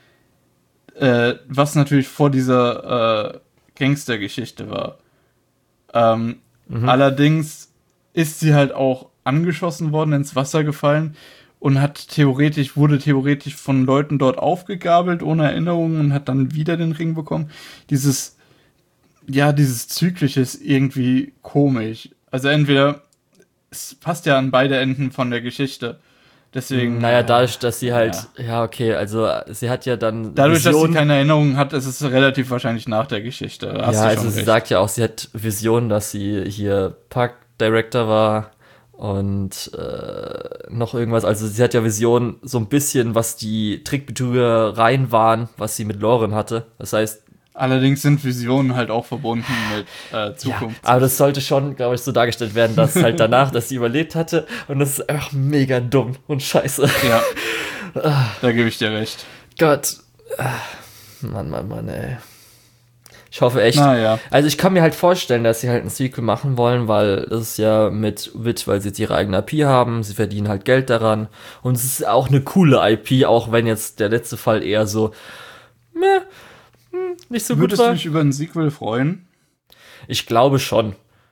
Speaker 2: Äh, was natürlich vor dieser äh, Gangstergeschichte war. Ähm, mhm. Allerdings ist sie halt auch angeschossen worden, ins Wasser gefallen und hat theoretisch, wurde theoretisch von Leuten dort aufgegabelt, ohne Erinnerungen, und hat dann wieder den Ring bekommen. Dieses, ja, dieses Zyklische ist irgendwie komisch. Also entweder, es passt ja an beide Enden von der Geschichte. Deswegen.
Speaker 1: Naja, dadurch, dass sie halt, ja, ja okay, also sie hat ja dann.
Speaker 2: Dadurch, Vision, dass sie keine Erinnerungen hat, ist es relativ wahrscheinlich nach der Geschichte.
Speaker 1: Ja, also sie recht. sagt ja auch, sie hat Vision, dass sie hier Park Director war und äh, noch irgendwas. Also sie hat ja Vision so ein bisschen, was die Trickbetrügereien waren, was sie mit Lauren hatte. Das heißt.
Speaker 2: Allerdings sind Visionen halt auch verbunden mit äh, Zukunft.
Speaker 1: Ja, aber das sollte schon, glaube ich, so dargestellt werden, dass halt danach, dass sie überlebt hatte. Und das ist einfach mega dumm und scheiße.
Speaker 2: Ja, da gebe ich dir recht.
Speaker 1: Gott. Mann, Mann, Mann, ey. Ich hoffe echt.
Speaker 2: Na, ja.
Speaker 1: Also ich kann mir halt vorstellen, dass sie halt ein Sequel machen wollen, weil das ist ja mit Wit, weil sie jetzt ihre eigene I P haben. Sie verdienen halt Geld daran. Und es ist auch eine coole I P, auch wenn jetzt der letzte Fall eher so meh, nicht so
Speaker 2: Würdest
Speaker 1: gut war.
Speaker 2: Würdest du dich über ein Sequel freuen?
Speaker 1: Ich glaube schon.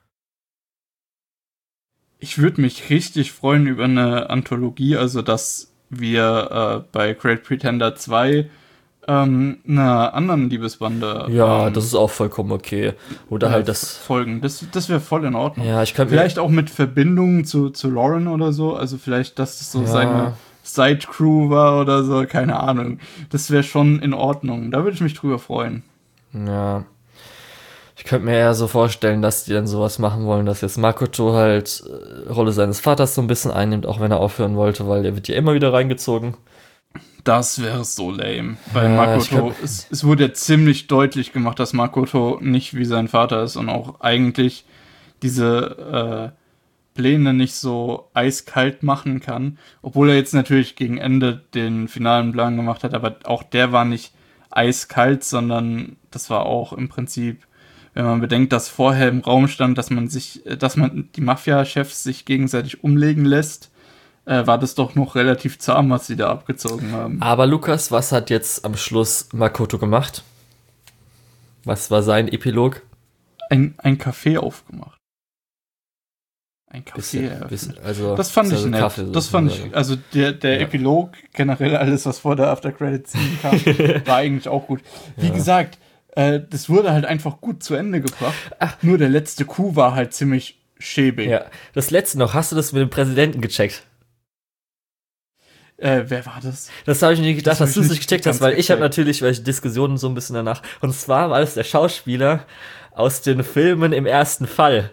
Speaker 2: Ich würde mich richtig freuen über eine Anthologie, also dass wir äh, bei Great Pretender zwei ähm, einer anderen Liebesbande
Speaker 1: Ja, ähm, das ist auch vollkommen okay. Oder äh, halt das
Speaker 2: Folgen. Das, das wäre voll in Ordnung.
Speaker 1: Ja, ich könnte
Speaker 2: vielleicht auch mit Verbindungen zu, zu Lauren oder so. Also vielleicht, dass das so ja. seine Side-Crew war oder so, keine Ahnung. Das wäre schon in Ordnung. Da würde ich mich drüber freuen.
Speaker 1: Ja. Ich könnte mir eher so vorstellen, dass die dann sowas machen wollen, dass jetzt Makoto halt äh, Rolle seines Vaters so ein bisschen einnimmt, auch wenn er aufhören wollte, weil der wird ja immer wieder reingezogen.
Speaker 2: Das wäre so lame. Bei ja, Makoto, glaub, es, es wurde ja ziemlich deutlich gemacht, dass Makoto nicht wie sein Vater ist und auch eigentlich diese äh, Pläne nicht so eiskalt machen kann. Obwohl er jetzt natürlich gegen Ende den finalen Plan gemacht hat, aber auch der war nicht eiskalt, sondern das war auch im Prinzip, wenn man bedenkt, dass vorher im Raum stand, dass man sich, dass man die Mafia-Chefs sich gegenseitig umlegen lässt, äh, war das doch noch relativ zahm, was sie da abgezogen haben.
Speaker 1: Aber Lukas, was hat jetzt am Schluss Makoto gemacht? Was war sein Epilog?
Speaker 2: Ein, ein Café aufgemacht. Ein Café
Speaker 1: bisschen,
Speaker 2: eröffnet.
Speaker 1: Bisschen, also
Speaker 2: das fand ich nett.
Speaker 1: Kaffee,
Speaker 2: das fand ich, also der, der ja. Epilog, generell alles, was vor der After-Credits-Scene kam, war eigentlich auch gut. Wie ja. gesagt, äh, das wurde halt einfach gut zu Ende gebracht. Ach. Nur der letzte Coup war halt ziemlich schäbig.
Speaker 1: Ja, das letzte noch, hast du das mit dem Präsidenten gecheckt?
Speaker 2: Äh, wer war das?
Speaker 1: Das habe ich nicht gedacht,
Speaker 2: Das
Speaker 1: dass
Speaker 2: hab
Speaker 1: du
Speaker 2: ich
Speaker 1: es nicht
Speaker 2: nicht
Speaker 1: gecheckt
Speaker 2: ganz
Speaker 1: hast, weil ich habe
Speaker 2: gecheckt.
Speaker 1: natürlich welche Diskussionen so ein bisschen danach. Und zwar war es der Schauspieler aus den Filmen im ersten Fall.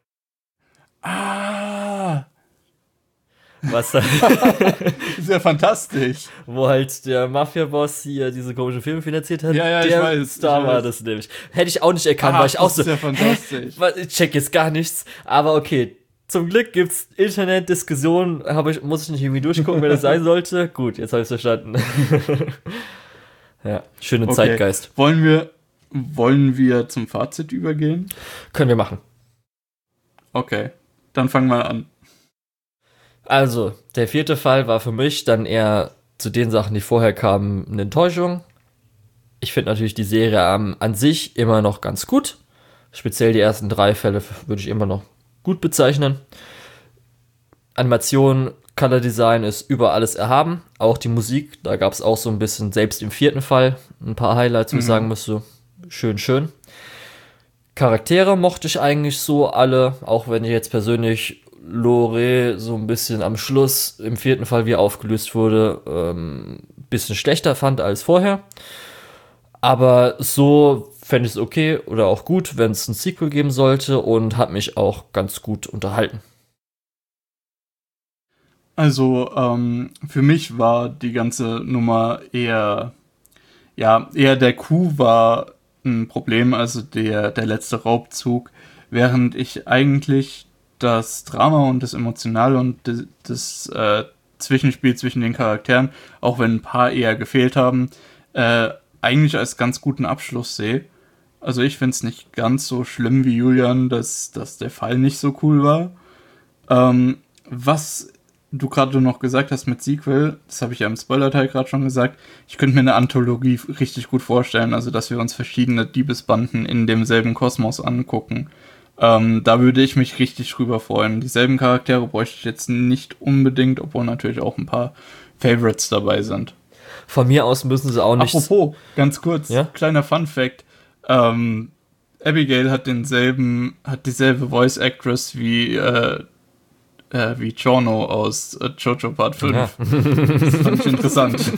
Speaker 2: Ah,
Speaker 1: Was,
Speaker 2: ist ja fantastisch.
Speaker 1: wo halt der Mafia-Boss hier diese komischen Filme finanziert hat.
Speaker 2: Ja, ja, ich
Speaker 1: der
Speaker 2: weiß,
Speaker 1: Star
Speaker 2: ich
Speaker 1: war
Speaker 2: weiß.
Speaker 1: das nämlich. Hätte ich auch nicht erkannt,
Speaker 2: Ah,
Speaker 1: war ich auch
Speaker 2: das
Speaker 1: so.
Speaker 2: ist ja fantastisch.
Speaker 1: Hä? Was, ich check jetzt gar nichts. Aber okay. Zum Glück gibt's Internet-Diskussionen, habe ich, muss ich nicht irgendwie durchgucken, wer das sein sollte. Gut, jetzt habe ich verstanden. Ja, schönen
Speaker 2: Okay.
Speaker 1: Zeitgeist.
Speaker 2: Wollen wir, wollen wir zum Fazit übergehen?
Speaker 1: Können wir machen.
Speaker 2: Okay, dann fangen wir an.
Speaker 1: Also, der vierte Fall war für mich dann eher zu den Sachen, die vorher kamen, eine Enttäuschung. Ich finde natürlich die Serie an, an sich immer noch ganz gut. Speziell die ersten drei Fälle würde ich immer noch gut bezeichnen. Animation, Color Design ist über alles erhaben. Auch die Musik, da gab es auch so ein bisschen, selbst im vierten Fall, ein paar Highlights, wo ich
Speaker 2: Mhm.
Speaker 1: sagen müsste, schön, schön. Charaktere mochte ich eigentlich so alle, auch wenn ich jetzt persönlich Lore so ein bisschen am Schluss, im vierten Fall, wie er aufgelöst wurde, ähm, bisschen schlechter fand als vorher. Aber so fände ich es okay oder auch gut, wenn es ein Sequel geben sollte und hat mich auch ganz gut unterhalten.
Speaker 2: Also, ähm, für mich war die ganze Nummer eher, ja, eher der Coup war ein Problem, also der, der letzte Raubzug, während ich eigentlich das Drama und das Emotionale und das, das äh, Zwischenspiel zwischen den Charakteren, auch wenn ein paar eher gefehlt haben, äh, eigentlich als ganz guten Abschluss sehe. Also ich finde es nicht ganz so schlimm wie Julian, dass, dass der Fall nicht so cool war. Ähm, was du gerade noch gesagt hast mit Sequel, das habe ich ja im Spoiler-Teil gerade schon gesagt, ich könnte mir eine Anthologie richtig gut vorstellen, also dass wir uns verschiedene Diebesbanden in demselben Kosmos angucken. Ähm, da würde ich mich richtig drüber freuen. Dieselben Charaktere bräuchte ich jetzt nicht unbedingt, obwohl natürlich auch ein paar Favorites dabei sind.
Speaker 1: Von mir aus müssen sie auch nicht.
Speaker 2: Apropos, ganz kurz,
Speaker 1: Ja?
Speaker 2: kleiner Fun-Fact. Ähm, Abigail hat denselben, hat dieselbe Voice Actress wie, äh, äh, wie Giorno aus äh, Jojo Part fünf.
Speaker 1: Ja.
Speaker 2: Das fand ich interessant.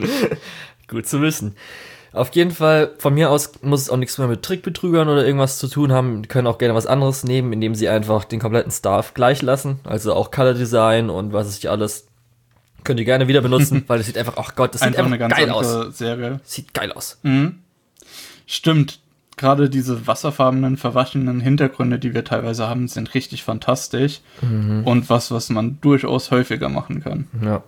Speaker 1: Gut zu wissen. Auf jeden Fall, von mir aus muss es auch nichts mehr mit Trickbetrügern oder irgendwas zu tun haben. Die können auch gerne was anderes nehmen, indem sie einfach den kompletten Staff gleich lassen. Also auch Color Design und was weiß ich alles. Könnt ihr gerne wieder benutzen, weil es sieht einfach, ach Gott, das sieht
Speaker 2: Einfach
Speaker 1: einfach
Speaker 2: eine ganz
Speaker 1: geil
Speaker 2: andere
Speaker 1: aus.
Speaker 2: Serie.
Speaker 1: Sieht geil aus.
Speaker 2: Mhm. Stimmt. Gerade diese wasserfarbenen, verwaschenen Hintergründe, die wir teilweise haben, sind richtig fantastisch.
Speaker 1: Mhm.
Speaker 2: Und was, was man durchaus häufiger machen kann.
Speaker 1: Ja.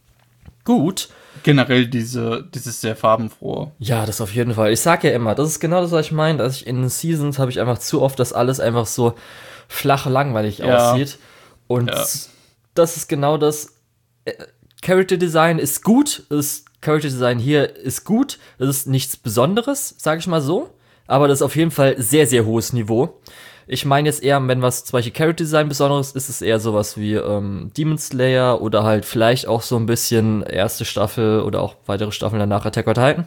Speaker 1: Gut.
Speaker 2: Generell diese, dieses sehr farbenfrohe.
Speaker 1: Ja, das auf jeden Fall. Ich sag ja immer, das ist genau das, was ich meine, dass ich in den Seasons habe ich einfach zu oft, dass alles einfach so flach langweilig
Speaker 2: Ja.
Speaker 1: aussieht. Und
Speaker 2: Ja.
Speaker 1: das ist genau das. äh, Character Design ist gut. Das Character Design hier ist gut. Das ist nichts Besonderes, sage ich mal so. Aber das ist auf jeden Fall sehr, sehr hohes Niveau. Ich meine jetzt eher, wenn was zum Beispiel Character Design Besonderes ist, ist es eher sowas wie ähm, Demon Slayer oder halt vielleicht auch so ein bisschen erste Staffel oder auch weitere Staffeln danach Attack on Titan.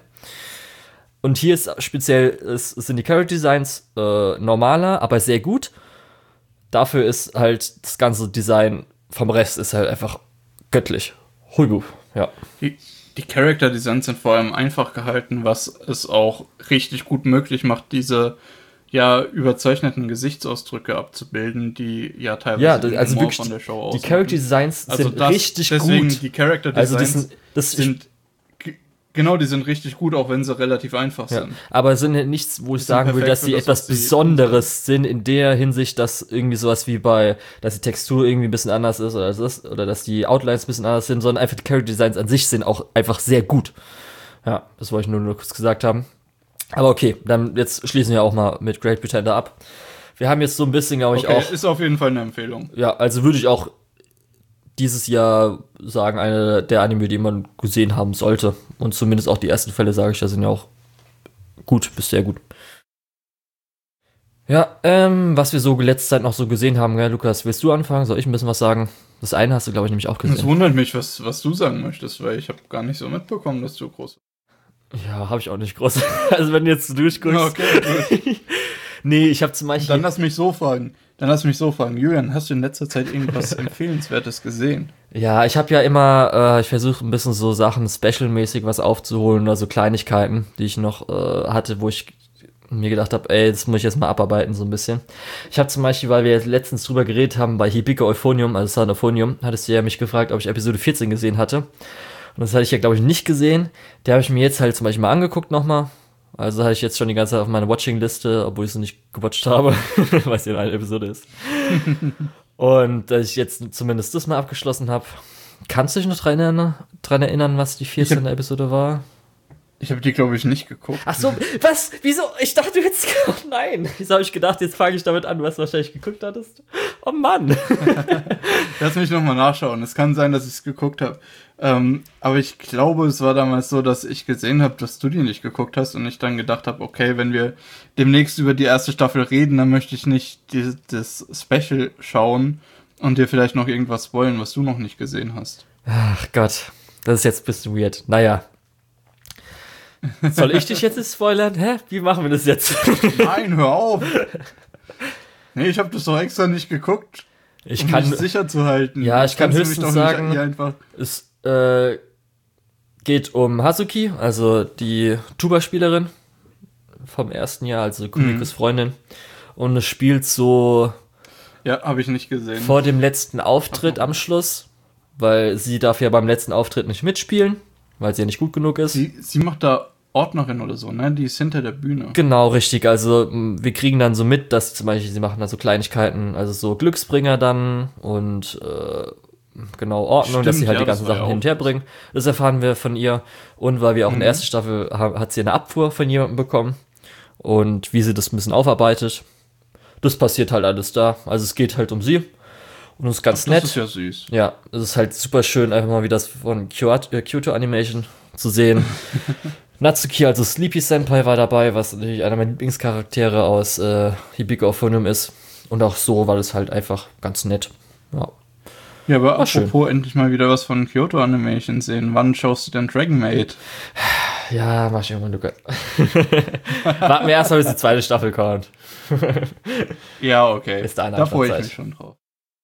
Speaker 1: Und hier ist speziell, es, es sind die Character Designs äh, normaler, aber sehr gut. Dafür ist halt das ganze Design vom Rest ist halt einfach göttlich. Huibu, ja.
Speaker 2: Die, die Character Designs sind vor allem einfach gehalten, was es auch richtig gut möglich macht, diese ja überzeichneten Gesichtsausdrücke abzubilden, die ja teilweise
Speaker 1: Ja,
Speaker 2: den
Speaker 1: also
Speaker 2: Humor
Speaker 1: wirklich,
Speaker 2: von der Show
Speaker 1: die
Speaker 2: ausmachen.
Speaker 1: Character Designs
Speaker 2: Also
Speaker 1: sind
Speaker 2: das-
Speaker 1: richtig
Speaker 2: deswegen
Speaker 1: gut.
Speaker 2: die Character
Speaker 1: Also
Speaker 2: Designs
Speaker 1: das sind, das
Speaker 2: sind g- genau, die sind richtig gut, auch wenn sie relativ einfach
Speaker 1: Ja,
Speaker 2: sind.
Speaker 1: aber es sind halt nichts, wo ich
Speaker 2: sind
Speaker 1: sagen würde,
Speaker 2: perfekt
Speaker 1: dass
Speaker 2: für
Speaker 1: sie
Speaker 2: das,
Speaker 1: etwas
Speaker 2: was sie
Speaker 1: Besonderes sind in der Hinsicht, dass irgendwie sowas wie bei, dass die Textur irgendwie ein bisschen anders ist oder das, oder dass die Outlines ein bisschen anders sind, sondern einfach die Character Designs an sich sind auch einfach sehr gut. Ja, das wollte ich nur, nur kurz gesagt haben. Aber okay, dann jetzt schließen wir auch mal mit Great Pretender ab. Wir haben jetzt so ein bisschen, glaube ich,
Speaker 2: Okay,
Speaker 1: auch,
Speaker 2: ist auf jeden Fall eine Empfehlung.
Speaker 1: ja, also würde ich auch dieses Jahr sagen, eine der Anime, die man gesehen haben sollte. Und zumindest auch die ersten Fälle, sage ich, da sind ja auch gut, bis sehr gut. Ja, ähm, was wir so letzte Zeit noch so gesehen haben, gell, Lukas, willst du anfangen? Soll ich ein bisschen was sagen? Das eine hast du, glaube ich, nämlich auch
Speaker 2: Es
Speaker 1: gesehen.
Speaker 2: wundert mich, was, was du sagen möchtest, weil ich habe gar nicht so mitbekommen, dass du groß
Speaker 1: Ja, habe ich auch nicht groß. Also wenn du jetzt durchguckst.
Speaker 2: Okay, gut.
Speaker 1: Nee, ich habe zum Beispiel...
Speaker 2: Dann lass mich so fragen. Dann lass mich so fragen. Julian, hast du in letzter Zeit irgendwas Empfehlenswertes gesehen?
Speaker 1: Ja, ich habe ja immer, äh, ich versuche ein bisschen so Sachen specialmäßig was aufzuholen oder so Kleinigkeiten, die ich noch äh, hatte, wo ich mir gedacht habe, ey, das muss ich jetzt mal abarbeiten so ein bisschen. Ich habe zum Beispiel, weil wir jetzt letztens drüber geredet haben, bei Hibiko Euphonium, also Son of Euphonium, hattest du ja mich gefragt, ob ich Episode vierzehn gesehen hatte. Und das hatte ich ja, glaube ich, nicht gesehen. Der habe ich mir jetzt halt zum Beispiel mal angeguckt nochmal. Also hatte ich jetzt schon die ganze Zeit auf meiner Watching-Liste, obwohl ich es nicht gewatcht habe, weil es ja eine Episode ist. Und dass ich jetzt zumindest das mal abgeschlossen habe. Kannst du dich noch dran erinnern, dran erinnern, was die vierzehnte Episode war?
Speaker 2: Ich habe die, glaube ich, nicht geguckt.
Speaker 1: Ach so, was? Wieso? Ich dachte jetzt, oh nein. Wieso habe ich gedacht, jetzt fange ich damit an, was du wahrscheinlich geguckt hattest? Oh Mann.
Speaker 2: Lass mich nochmal nachschauen. Es kann sein, dass ich es geguckt habe. Ähm, aber ich glaube, es war damals so, dass ich gesehen habe, dass du die nicht geguckt hast und ich dann gedacht habe, okay, wenn wir demnächst über die erste Staffel reden, dann möchte ich nicht die, das Special schauen und dir vielleicht noch irgendwas spoilen, was du noch nicht gesehen hast.
Speaker 1: Ach Gott, das ist jetzt ein bisschen weird. Naja. Soll ich dich jetzt spoilern? Hä? Wie machen wir das jetzt?
Speaker 2: Nein, hör auf! Nee, ich habe das doch extra nicht geguckt,
Speaker 1: Ich
Speaker 2: um
Speaker 1: kann
Speaker 2: mich sicher zu halten.
Speaker 1: Ja, ich
Speaker 2: Das
Speaker 1: kann
Speaker 2: kannst du mich
Speaker 1: höchstens
Speaker 2: doch nicht
Speaker 1: sagen,
Speaker 2: hier einfach
Speaker 1: es äh, geht um Hazuki, also die Tuba-Spielerin vom ersten Jahr, also Kumikos
Speaker 2: Mhm.
Speaker 1: Freundin. Und es spielt so
Speaker 2: Ja, habe ich nicht gesehen.
Speaker 1: vor dem letzten Auftritt am Schluss, weil sie darf ja beim letzten Auftritt nicht mitspielen, weil sie ja nicht gut genug ist.
Speaker 2: Sie, sie macht da Ordnerin oder so, ne? Die ist hinter der Bühne.
Speaker 1: Genau, richtig. Also m, wir kriegen dann so mit, dass zum Beispiel sie machen da so Kleinigkeiten, also so Glücksbringer dann und äh, genau Ordnung, dass
Speaker 2: Stimmt,
Speaker 1: sie halt
Speaker 2: ja,
Speaker 1: die ganzen
Speaker 2: das war
Speaker 1: Sachen
Speaker 2: ja
Speaker 1: hin und her bringen. Das erfahren wir von ihr. Und weil wir auch in der
Speaker 2: Mhm.
Speaker 1: ersten Staffel ha- hat sie eine Abfuhr von jemandem bekommen und wie sie das ein bisschen aufarbeitet. Das passiert halt alles da. Also es geht halt um sie und es ist ganz
Speaker 2: Das
Speaker 1: nett.
Speaker 2: ist ja süß.
Speaker 1: Ja, es ist halt super schön, einfach mal wieder das von Kyoto, äh, Kyoto Animation zu sehen. Natsuki, also Sleepy Senpai, war dabei, was natürlich einer meiner Lieblingscharaktere aus äh, Hibiko Euphonium ist. Und auch so war das halt einfach ganz nett. Ja.
Speaker 2: Ja, aber
Speaker 1: War schön.
Speaker 2: apropos endlich mal wieder was von Kyoto Animation sehen. Wann schaust du denn Dragon Maid?
Speaker 1: Ja, mach ich irgendwann, Luca. Warten wir erst mal, bis die zweite Staffel kommt.
Speaker 2: Ja, okay.
Speaker 1: Ist da eine
Speaker 2: Da freue ich
Speaker 1: Antwortzeit.
Speaker 2: mich schon drauf.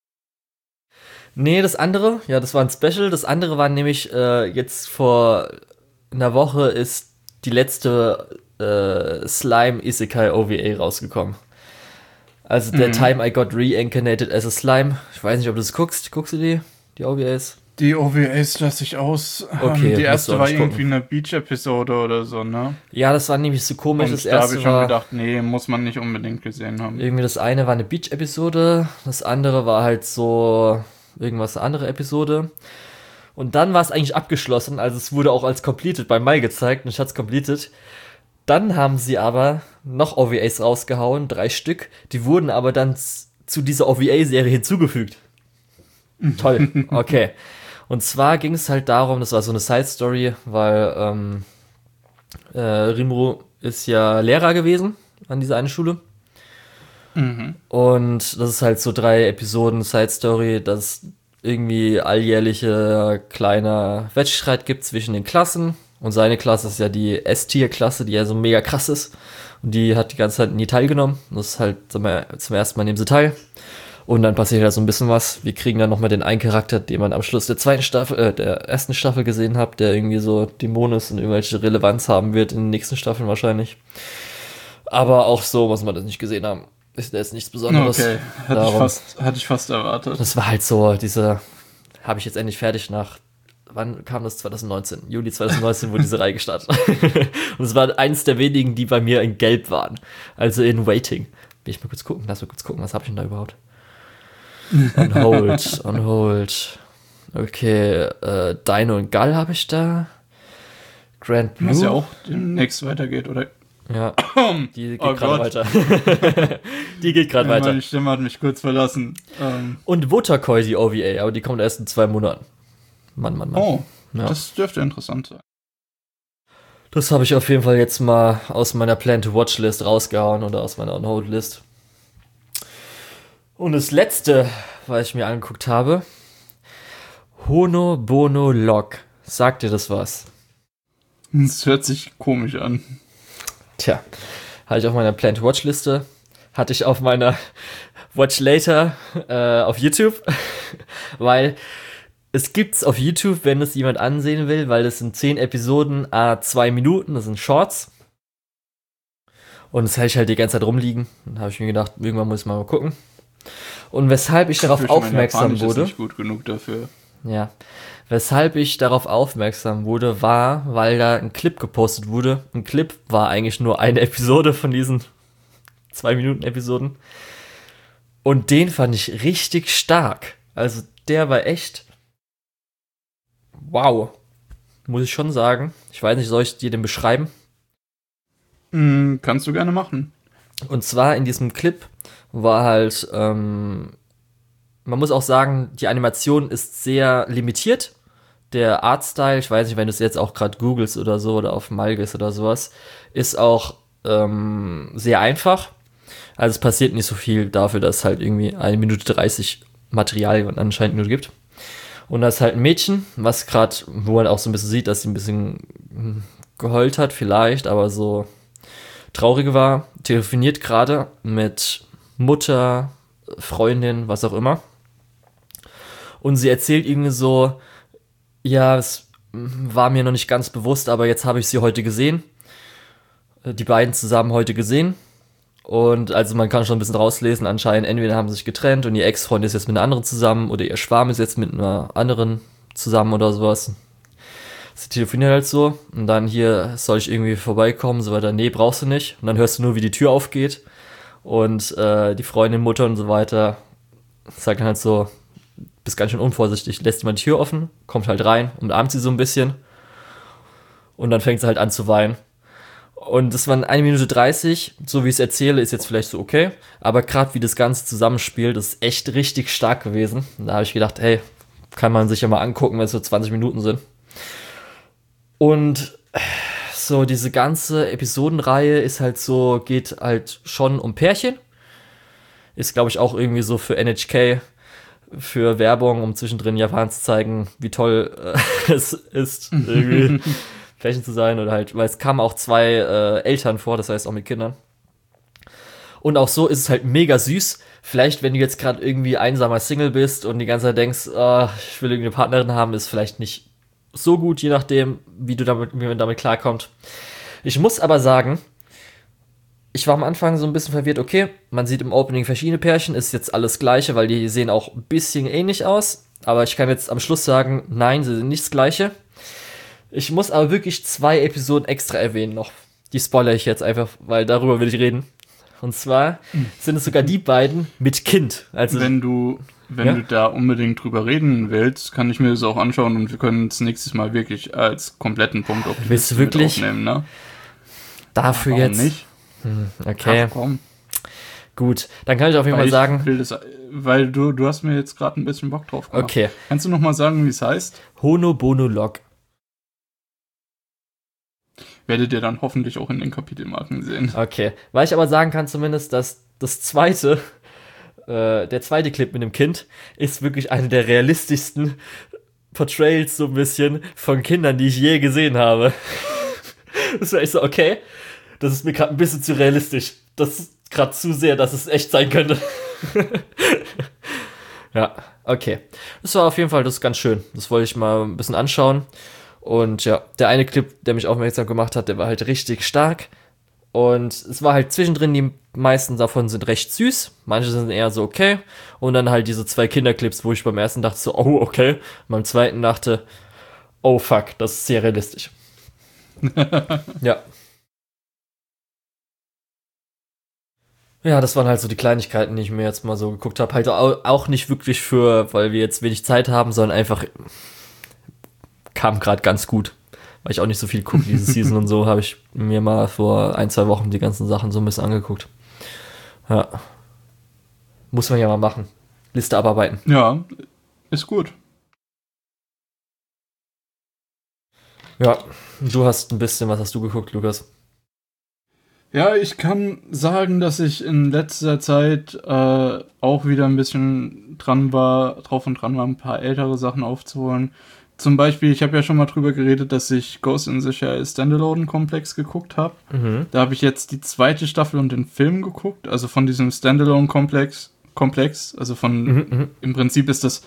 Speaker 1: Nee, das andere, ja, das war ein Special. Das andere war nämlich äh, jetzt vor einer Woche ist die letzte äh, Slime Isekai O V A rausgekommen. Also der
Speaker 2: Mhm.
Speaker 1: Time I Got Reincarnated as a Slime. Ich weiß nicht, ob du das guckst. Guckst du die, die O V As?
Speaker 2: Die O V As lasse ich aus.
Speaker 1: Okay,
Speaker 2: Ähm, die
Speaker 1: musst du
Speaker 2: erste
Speaker 1: auch
Speaker 2: war
Speaker 1: nicht
Speaker 2: irgendwie
Speaker 1: gucken.
Speaker 2: eine Beach-Episode oder so, ne?
Speaker 1: Ja, das war nämlich so komisch.
Speaker 2: Und
Speaker 1: Das
Speaker 2: da habe
Speaker 1: erste
Speaker 2: ich schon
Speaker 1: war
Speaker 2: gedacht, nee, muss man nicht unbedingt gesehen haben.
Speaker 1: irgendwie das eine war eine Beach-Episode, das andere war halt so irgendwas eine andere Episode. Und dann war es eigentlich abgeschlossen, also es wurde auch als completed bei Mai gezeigt und ich hatte es completed. Dann haben sie aber noch O V As rausgehauen, drei Stück, die wurden aber dann z- zu dieser O V A-Serie hinzugefügt. Toll, okay. Und zwar ging es halt darum, das war so eine Side-Story, weil ähm, äh, Rimuru ist ja Lehrer gewesen an dieser einen Schule.
Speaker 2: Mhm.
Speaker 1: Und das ist halt so drei Episoden Side-Story, dass es irgendwie alljährliche kleiner Wettstreit gibt zwischen den Klassen. Und seine Klasse ist ja die S-Tier-Klasse, die ja so mega krass ist. Und die hat die ganze Zeit nie teilgenommen. Das ist halt zum, zum ersten Mal nehmen sie teil. Und dann passiert halt so ein bisschen was. Wir kriegen dann nochmal den einen Charakter, den man am Schluss der zweiten Staffel, äh, der ersten Staffel gesehen hat, der irgendwie so Dämon ist und irgendwelche Relevanz haben wird in den nächsten Staffeln wahrscheinlich. Aber auch so muss man das nicht gesehen haben. Ist jetzt nichts Besonderes.
Speaker 2: Okay, hatte ich,
Speaker 1: Darum.
Speaker 2: fast, hatte ich fast erwartet.
Speaker 1: Das war halt so, diese, habe ich jetzt endlich fertig nach, wann kam das? zwanzig neunzehn. Juli zwanzig neunzehn wurde diese Reihe gestartet. Und es war eins der wenigen, die bei mir in Gelb waren. Also in Waiting. Will ich mal kurz gucken? Lass mal kurz gucken, was habe ich denn da überhaupt? On hold, on hold. Okay, äh, Dino und Gull habe ich da. Grand Blue.
Speaker 2: Was ja auch demnächst weitergeht, oder?
Speaker 1: Ja, die geht
Speaker 2: Oh
Speaker 1: gerade
Speaker 2: Gott.
Speaker 1: weiter. Die geht gerade
Speaker 2: Ja,
Speaker 1: weiter.
Speaker 2: meine Stimme hat mich kurz verlassen. Ähm,
Speaker 1: Und Wotakoi, die O V A, aber die kommt erst in zwei Monaten. Mann, Mann, Mann.
Speaker 2: oh,
Speaker 1: Ja.
Speaker 2: das dürfte interessant sein.
Speaker 1: Das habe ich auf jeden Fall jetzt mal aus meiner Plan-to-Watch-List rausgehauen oder aus meiner On-Hold-List. Und das letzte, was ich mir angeguckt habe, Hono Bono Log. Sagt dir das was?
Speaker 2: Das hört sich komisch an.
Speaker 1: Tja, hatte ich auf meiner Plan-to-Watch-Liste. hatte ich auf meiner Watch Later äh, auf YouTube, weil es gibt's auf YouTube, wenn es jemand ansehen will, weil es sind zehn Episoden, a zwei Minuten, das sind Shorts. Und das hatte ich halt die ganze Zeit rumliegen. Dann habe ich mir gedacht, irgendwann muss ich mal gucken. Und weshalb ich darauf ich aufmerksam wurde.
Speaker 2: Ist nicht gut genug dafür.
Speaker 1: Ja. Weshalb ich darauf aufmerksam wurde, war, weil da ein Clip gepostet wurde. Ein Clip war eigentlich nur eine Episode von diesen zwei Minuten Episoden. Und den fand ich richtig stark. Also der war echt wow. Muss ich schon sagen. Ich weiß nicht, soll ich dir den beschreiben?
Speaker 2: Mm, kannst du gerne machen.
Speaker 1: Und zwar in diesem Clip war halt, ähm, man muss auch sagen, die Animation ist sehr limitiert. Der Artstyle, ich weiß nicht, wenn du es jetzt auch gerade googelst oder so oder auf Malgis oder sowas, ist auch ähm, sehr einfach. Also es passiert nicht so viel dafür, dass es halt irgendwie eine Minute dreißig Material anscheinend nur gibt. Und da ist halt ein Mädchen, was gerade, wo man auch so ein bisschen sieht, dass sie ein bisschen geheult hat vielleicht, aber so traurig war, telefoniert gerade mit Mutter, Freundin, was auch immer. Und sie erzählt irgendwie so, ja, es war mir noch nicht ganz bewusst, aber jetzt habe ich sie heute gesehen. Die beiden zusammen heute gesehen. Und also man kann schon ein bisschen rauslesen, anscheinend entweder haben sie sich getrennt und ihr Ex-Freund ist jetzt mit einer anderen zusammen oder ihr Schwarm ist jetzt mit einer anderen zusammen oder sowas. Sie telefoniert halt so und dann hier, soll ich irgendwie vorbeikommen, so weiter, nee, brauchst du nicht. Und dann hörst du nur, wie die Tür aufgeht und äh, die Freundin, Mutter und so weiter sagt dann halt so, bist ganz schön unvorsichtig, lässt jemand die Tür offen, kommt halt rein, umarmt sie so ein bisschen und dann fängt sie halt an zu weinen. Und das waren eine Minute dreißig, so wie ich es erzähle, ist jetzt vielleicht so okay, aber gerade wie das Ganze zusammenspielt, ist echt richtig stark gewesen. Und da habe ich gedacht, hey, kann man sich ja mal angucken, wenn es so zwanzig Minuten sind. Und so diese ganze Episodenreihe ist halt so, geht halt schon um Pärchen. Ist, glaube ich, auch irgendwie so für N H K, für Werbung, um zwischendrin Japan zu zeigen, wie toll äh, es ist, irgendwie Pärchen zu sein. Oder halt, weil es kamen auch zwei äh, Eltern vor, das heißt auch mit Kindern. Und auch so ist es halt mega süß. Vielleicht, wenn du jetzt gerade irgendwie einsamer Single bist und die ganze Zeit denkst, oh, ich will irgendwie eine Partnerin haben, ist vielleicht nicht so gut, je nachdem, wie du damit, wie man damit klarkommt. Ich muss aber sagen, ich war am Anfang so ein bisschen verwirrt, okay, man sieht im Opening verschiedene Pärchen, ist jetzt alles Gleiche, weil die sehen auch ein bisschen ähnlich aus, aber ich kann jetzt am Schluss sagen, nein, sie sind nicht das Gleiche. Ich muss aber wirklich zwei Episoden extra erwähnen noch. Die spoilere ich jetzt einfach, weil darüber will ich reden. Und zwar sind es sogar die beiden mit Kind. Also
Speaker 2: wenn du, wenn ja? du da unbedingt drüber reden willst, kann ich mir das auch anschauen und wir können es nächstes Mal wirklich als kompletten Punkt auf die
Speaker 1: Willst du wirklich
Speaker 2: aufnehmen, ne?
Speaker 1: Dafür
Speaker 2: Ach, warum
Speaker 1: jetzt?
Speaker 2: nicht?
Speaker 1: Hm, okay.
Speaker 2: Ach, komm.
Speaker 1: Gut, dann kann ich auf jeden
Speaker 2: weil
Speaker 1: Fall sagen.
Speaker 2: Will das, weil du, du hast mir jetzt gerade ein bisschen Bock drauf gemacht.
Speaker 1: Okay.
Speaker 2: Kannst du noch mal sagen, wie es heißt?
Speaker 1: Honobonolog.
Speaker 2: Werdet ihr dann hoffentlich auch in den Kapitelmarken sehen.
Speaker 1: Okay. Weil ich aber sagen kann zumindest, dass das zweite, äh, der zweite Clip mit dem Kind ist wirklich eine der realistischsten Portrayals so ein bisschen von Kindern, die ich je gesehen habe. Das war echt so, okay, das ist mir gerade ein bisschen zu realistisch. Das ist gerade zu sehr, dass es echt sein könnte. Ja, okay. Das war auf jeden Fall, das ist ganz schön. Das wollte ich mal ein bisschen anschauen. Und ja, der eine Clip, der mich aufmerksam gemacht hat, der war halt richtig stark. Und es war halt zwischendrin, die meisten davon sind recht süß. Manche sind eher so okay. Und dann halt diese zwei Kinderclips, wo ich beim ersten dachte so, oh, okay. Und beim zweiten dachte, oh fuck, das ist sehr realistisch. Ja. Ja, das waren halt so die Kleinigkeiten, die ich mir jetzt mal so geguckt habe. Halt auch nicht wirklich für, weil wir jetzt wenig Zeit haben, sondern einfach kam gerade ganz gut. Weil ich auch nicht so viel gucke diese Season und so, habe ich mir mal vor ein, zwei Wochen die ganzen Sachen so ein bisschen angeguckt. Ja. Muss man ja mal machen. Liste abarbeiten.
Speaker 2: Ja, ist gut.
Speaker 1: Ja, du hast ein bisschen, was hast du geguckt, Lukas?
Speaker 2: Ja, ich kann sagen, dass ich in letzter Zeit äh, auch wieder ein bisschen dran war, drauf und dran war, ein paar ältere Sachen aufzuholen. zum Beispiel, ich habe ja schon mal drüber geredet, dass ich Ghost in the Shell Standalone-Komplex geguckt habe. Mhm. Da habe ich jetzt die zweite Staffel und den Film geguckt, also von diesem Standalone-Komplex, Komplex, also von, mhm. im Prinzip ist das,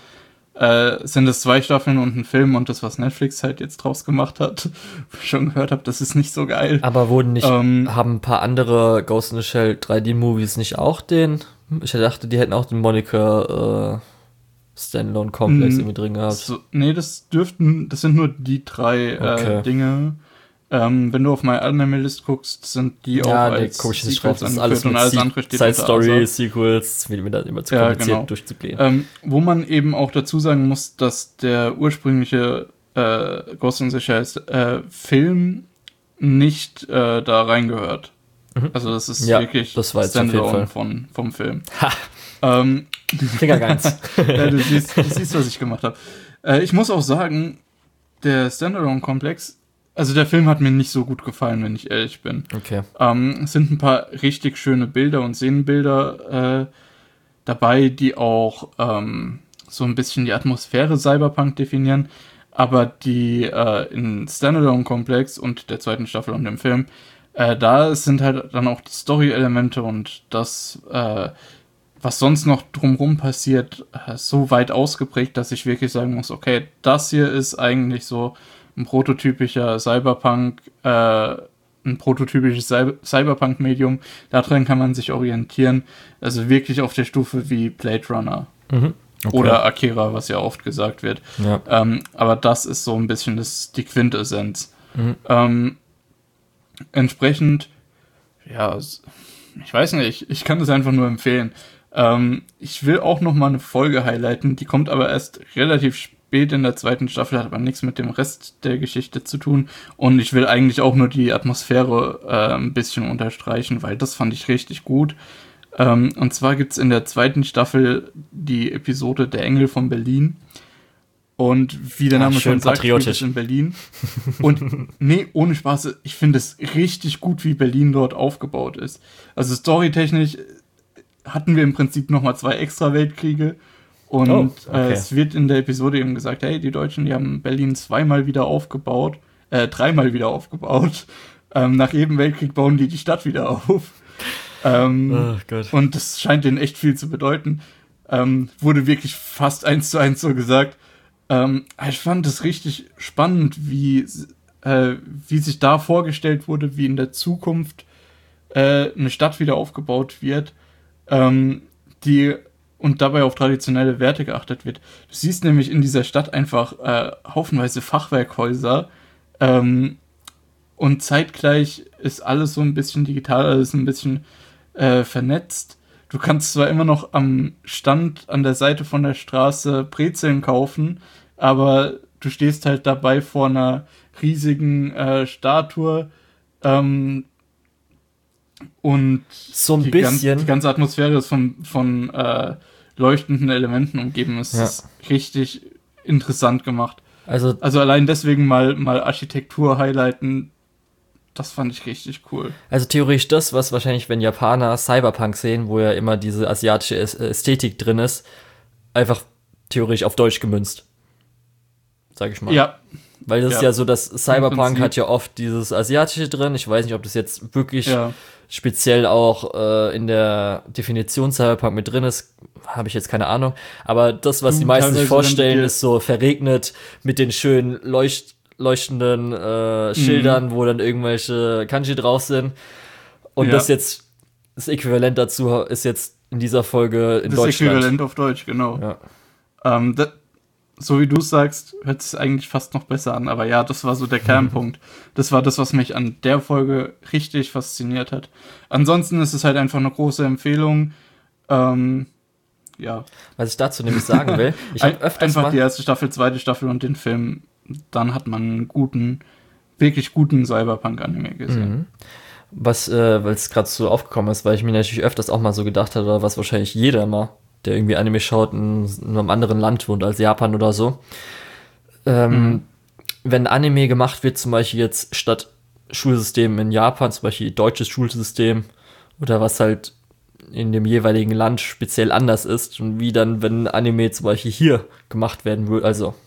Speaker 2: äh, sind das zwei Staffeln und ein Film und das, was Netflix halt jetzt draus gemacht hat, wo ich schon gehört habe, das ist nicht so geil.
Speaker 1: Aber wurden nicht, ähm, haben ein paar andere Ghost in the Shell drei D-Movies nicht auch den, ich dachte, die hätten auch den Moniker, äh, Standalone-Komplex irgendwie drin gehabt.
Speaker 2: So, nee, das dürften, das sind nur die drei
Speaker 1: okay.
Speaker 2: äh, Dinge. Ähm, wenn du auf meine Anime-List guckst, sind die
Speaker 1: ja,
Speaker 2: auch
Speaker 1: nee,
Speaker 2: als
Speaker 1: guck ich nicht drauf.
Speaker 2: Das ist alles mit
Speaker 1: alles andere steht Side-Story, also. Sequels, wie mir das immer zu
Speaker 2: ja,
Speaker 1: kompliziert
Speaker 2: genau.
Speaker 1: durchzugehen.
Speaker 2: Ähm, wo man eben auch dazu sagen muss, dass der ursprüngliche äh, Ghost in the Shell äh, Film nicht äh, da reingehört. Mhm. Also das ist
Speaker 1: ja,
Speaker 2: wirklich
Speaker 1: das war jetzt auf jeden Fall.
Speaker 2: Von, vom Film.
Speaker 1: Ha!
Speaker 2: Ähm,
Speaker 1: Finger ganz.
Speaker 2: ja, du siehst, du siehst, was ich gemacht habe. Äh, ich muss auch sagen, der Standalone-Komplex, also der Film hat mir nicht so gut gefallen, wenn ich ehrlich bin.
Speaker 1: Okay.
Speaker 2: Ähm, es sind ein paar richtig schöne Bilder und Szenenbilder äh, dabei, die auch ähm, so ein bisschen die Atmosphäre Cyberpunk definieren, aber die äh, in Standalone-Komplex und der zweiten Staffel und dem Film, äh, da sind halt dann auch die Story-Elemente und das äh, was sonst noch drumherum passiert, so weit ausgeprägt, dass ich wirklich sagen muss, okay, das hier ist eigentlich so ein prototypischer Cyberpunk, äh, ein prototypisches Cy- Cyberpunk-Medium. Darin kann man sich orientieren. Also wirklich auf der Stufe wie Blade Runner.
Speaker 1: Mhm. Okay.
Speaker 2: Oder Akira, was ja oft gesagt wird.
Speaker 1: Ja.
Speaker 2: Ähm, aber das ist so ein bisschen das, die Quintessenz.
Speaker 1: Mhm.
Speaker 2: Ähm, entsprechend, ja, ich weiß nicht, ich kann das einfach nur empfehlen. Ähm, ich will auch noch mal eine Folge highlighten, die kommt aber erst relativ spät in der zweiten Staffel, hat aber nichts mit dem Rest der Geschichte zu tun. Und ich will eigentlich auch nur die Atmosphäre äh, ein bisschen unterstreichen, weil das fand ich richtig gut. Ähm, und zwar gibt's in der zweiten Staffel die Episode Der Engel von Berlin. Und wie der Name
Speaker 1: ah,
Speaker 2: schon sagt,
Speaker 1: patriotisch.
Speaker 2: ist in Berlin. Und nee, ohne Spaß, ich finde es richtig gut, wie Berlin dort aufgebaut ist. Also storytechnisch hatten wir im Prinzip nochmal zwei extra Weltkriege und
Speaker 1: oh, okay.
Speaker 2: äh, es wird in der Episode eben gesagt, hey, die Deutschen, die haben Berlin zweimal wieder aufgebaut, äh, dreimal wieder aufgebaut. Ähm, nach jedem Weltkrieg bauen die die Stadt wieder auf. Ähm,
Speaker 1: oh Gott.
Speaker 2: Und das scheint denen echt viel zu bedeuten. Ähm, wurde wirklich fast eins zu eins so gesagt. Ähm, ich fand es richtig spannend, wie, äh, wie sich da vorgestellt wurde, wie in der Zukunft äh, eine Stadt wieder aufgebaut wird. Ähm, die und dabei auf traditionelle Werte geachtet wird. Du siehst nämlich in dieser Stadt einfach äh, haufenweise Fachwerkhäuser ähm, und zeitgleich ist alles so ein bisschen digital, alles ein bisschen äh, vernetzt. Du kannst zwar immer noch am Stand an der Seite von der Straße Brezeln kaufen, aber du stehst halt dabei vor einer riesigen äh, Statue, ähm, und
Speaker 1: so ein
Speaker 2: die,
Speaker 1: bisschen.
Speaker 2: Gan- die ganze Atmosphäre ist von, von äh, leuchtenden Elementen umgeben. Es ja. ist richtig interessant gemacht.
Speaker 1: Also,
Speaker 2: also allein deswegen mal, mal Architektur highlighten, das fand ich richtig cool.
Speaker 1: Also theoretisch das, was wahrscheinlich, wenn Japaner Cyberpunk sehen, wo ja immer diese asiatische Ästhetik drin ist, einfach theoretisch auf Deutsch gemünzt. Sag ich mal.
Speaker 2: Ja.
Speaker 1: Weil das
Speaker 2: ja.
Speaker 1: ist ja so, dass Cyberpunk hat ja oft dieses Asiatische drin. Ich weiß nicht, ob das jetzt wirklich ja. speziell auch äh, in der Definition Cyberpunk mit drin ist. Habe ich jetzt keine Ahnung. Aber das, was du, die meisten sich vorstellen, ist so verregnet mit den schönen Leucht- leuchtenden äh, Schildern, mhm. wo dann irgendwelche Kanji drauf sind. Und ja. das jetzt, das Äquivalent dazu ist jetzt in dieser Folge in
Speaker 2: das
Speaker 1: Deutschland.
Speaker 2: Das Äquivalent auf Deutsch, genau.
Speaker 1: Ja.
Speaker 2: Ähm, das So wie du es sagst, hört es eigentlich fast noch besser an. Aber ja, das war so der Kernpunkt. Das war das, was mich an der Folge richtig fasziniert hat. Ansonsten ist es halt einfach eine große Empfehlung. Ähm, ja.
Speaker 1: Was ich dazu nämlich sagen will, ich habe öfters
Speaker 2: einfach
Speaker 1: mal
Speaker 2: die erste Staffel, zweite Staffel und den Film. Dann hat man einen guten, wirklich guten Cyberpunk-Anime gesehen.
Speaker 1: Mhm. Was, äh, weil es gerade so aufgekommen ist, weil ich mir natürlich öfters auch mal so gedacht habe, oder was wahrscheinlich jeder mal, der irgendwie Anime schaut, in, in einem anderen Land wohnt als Japan oder so. Ähm, mhm. Wenn Anime gemacht wird, zum Beispiel jetzt statt Schulsystem in Japan, zum Beispiel deutsches Schulsystem oder was halt in dem jeweiligen Land speziell anders ist und wie dann, wenn Anime zum Beispiel hier gemacht werden würde, also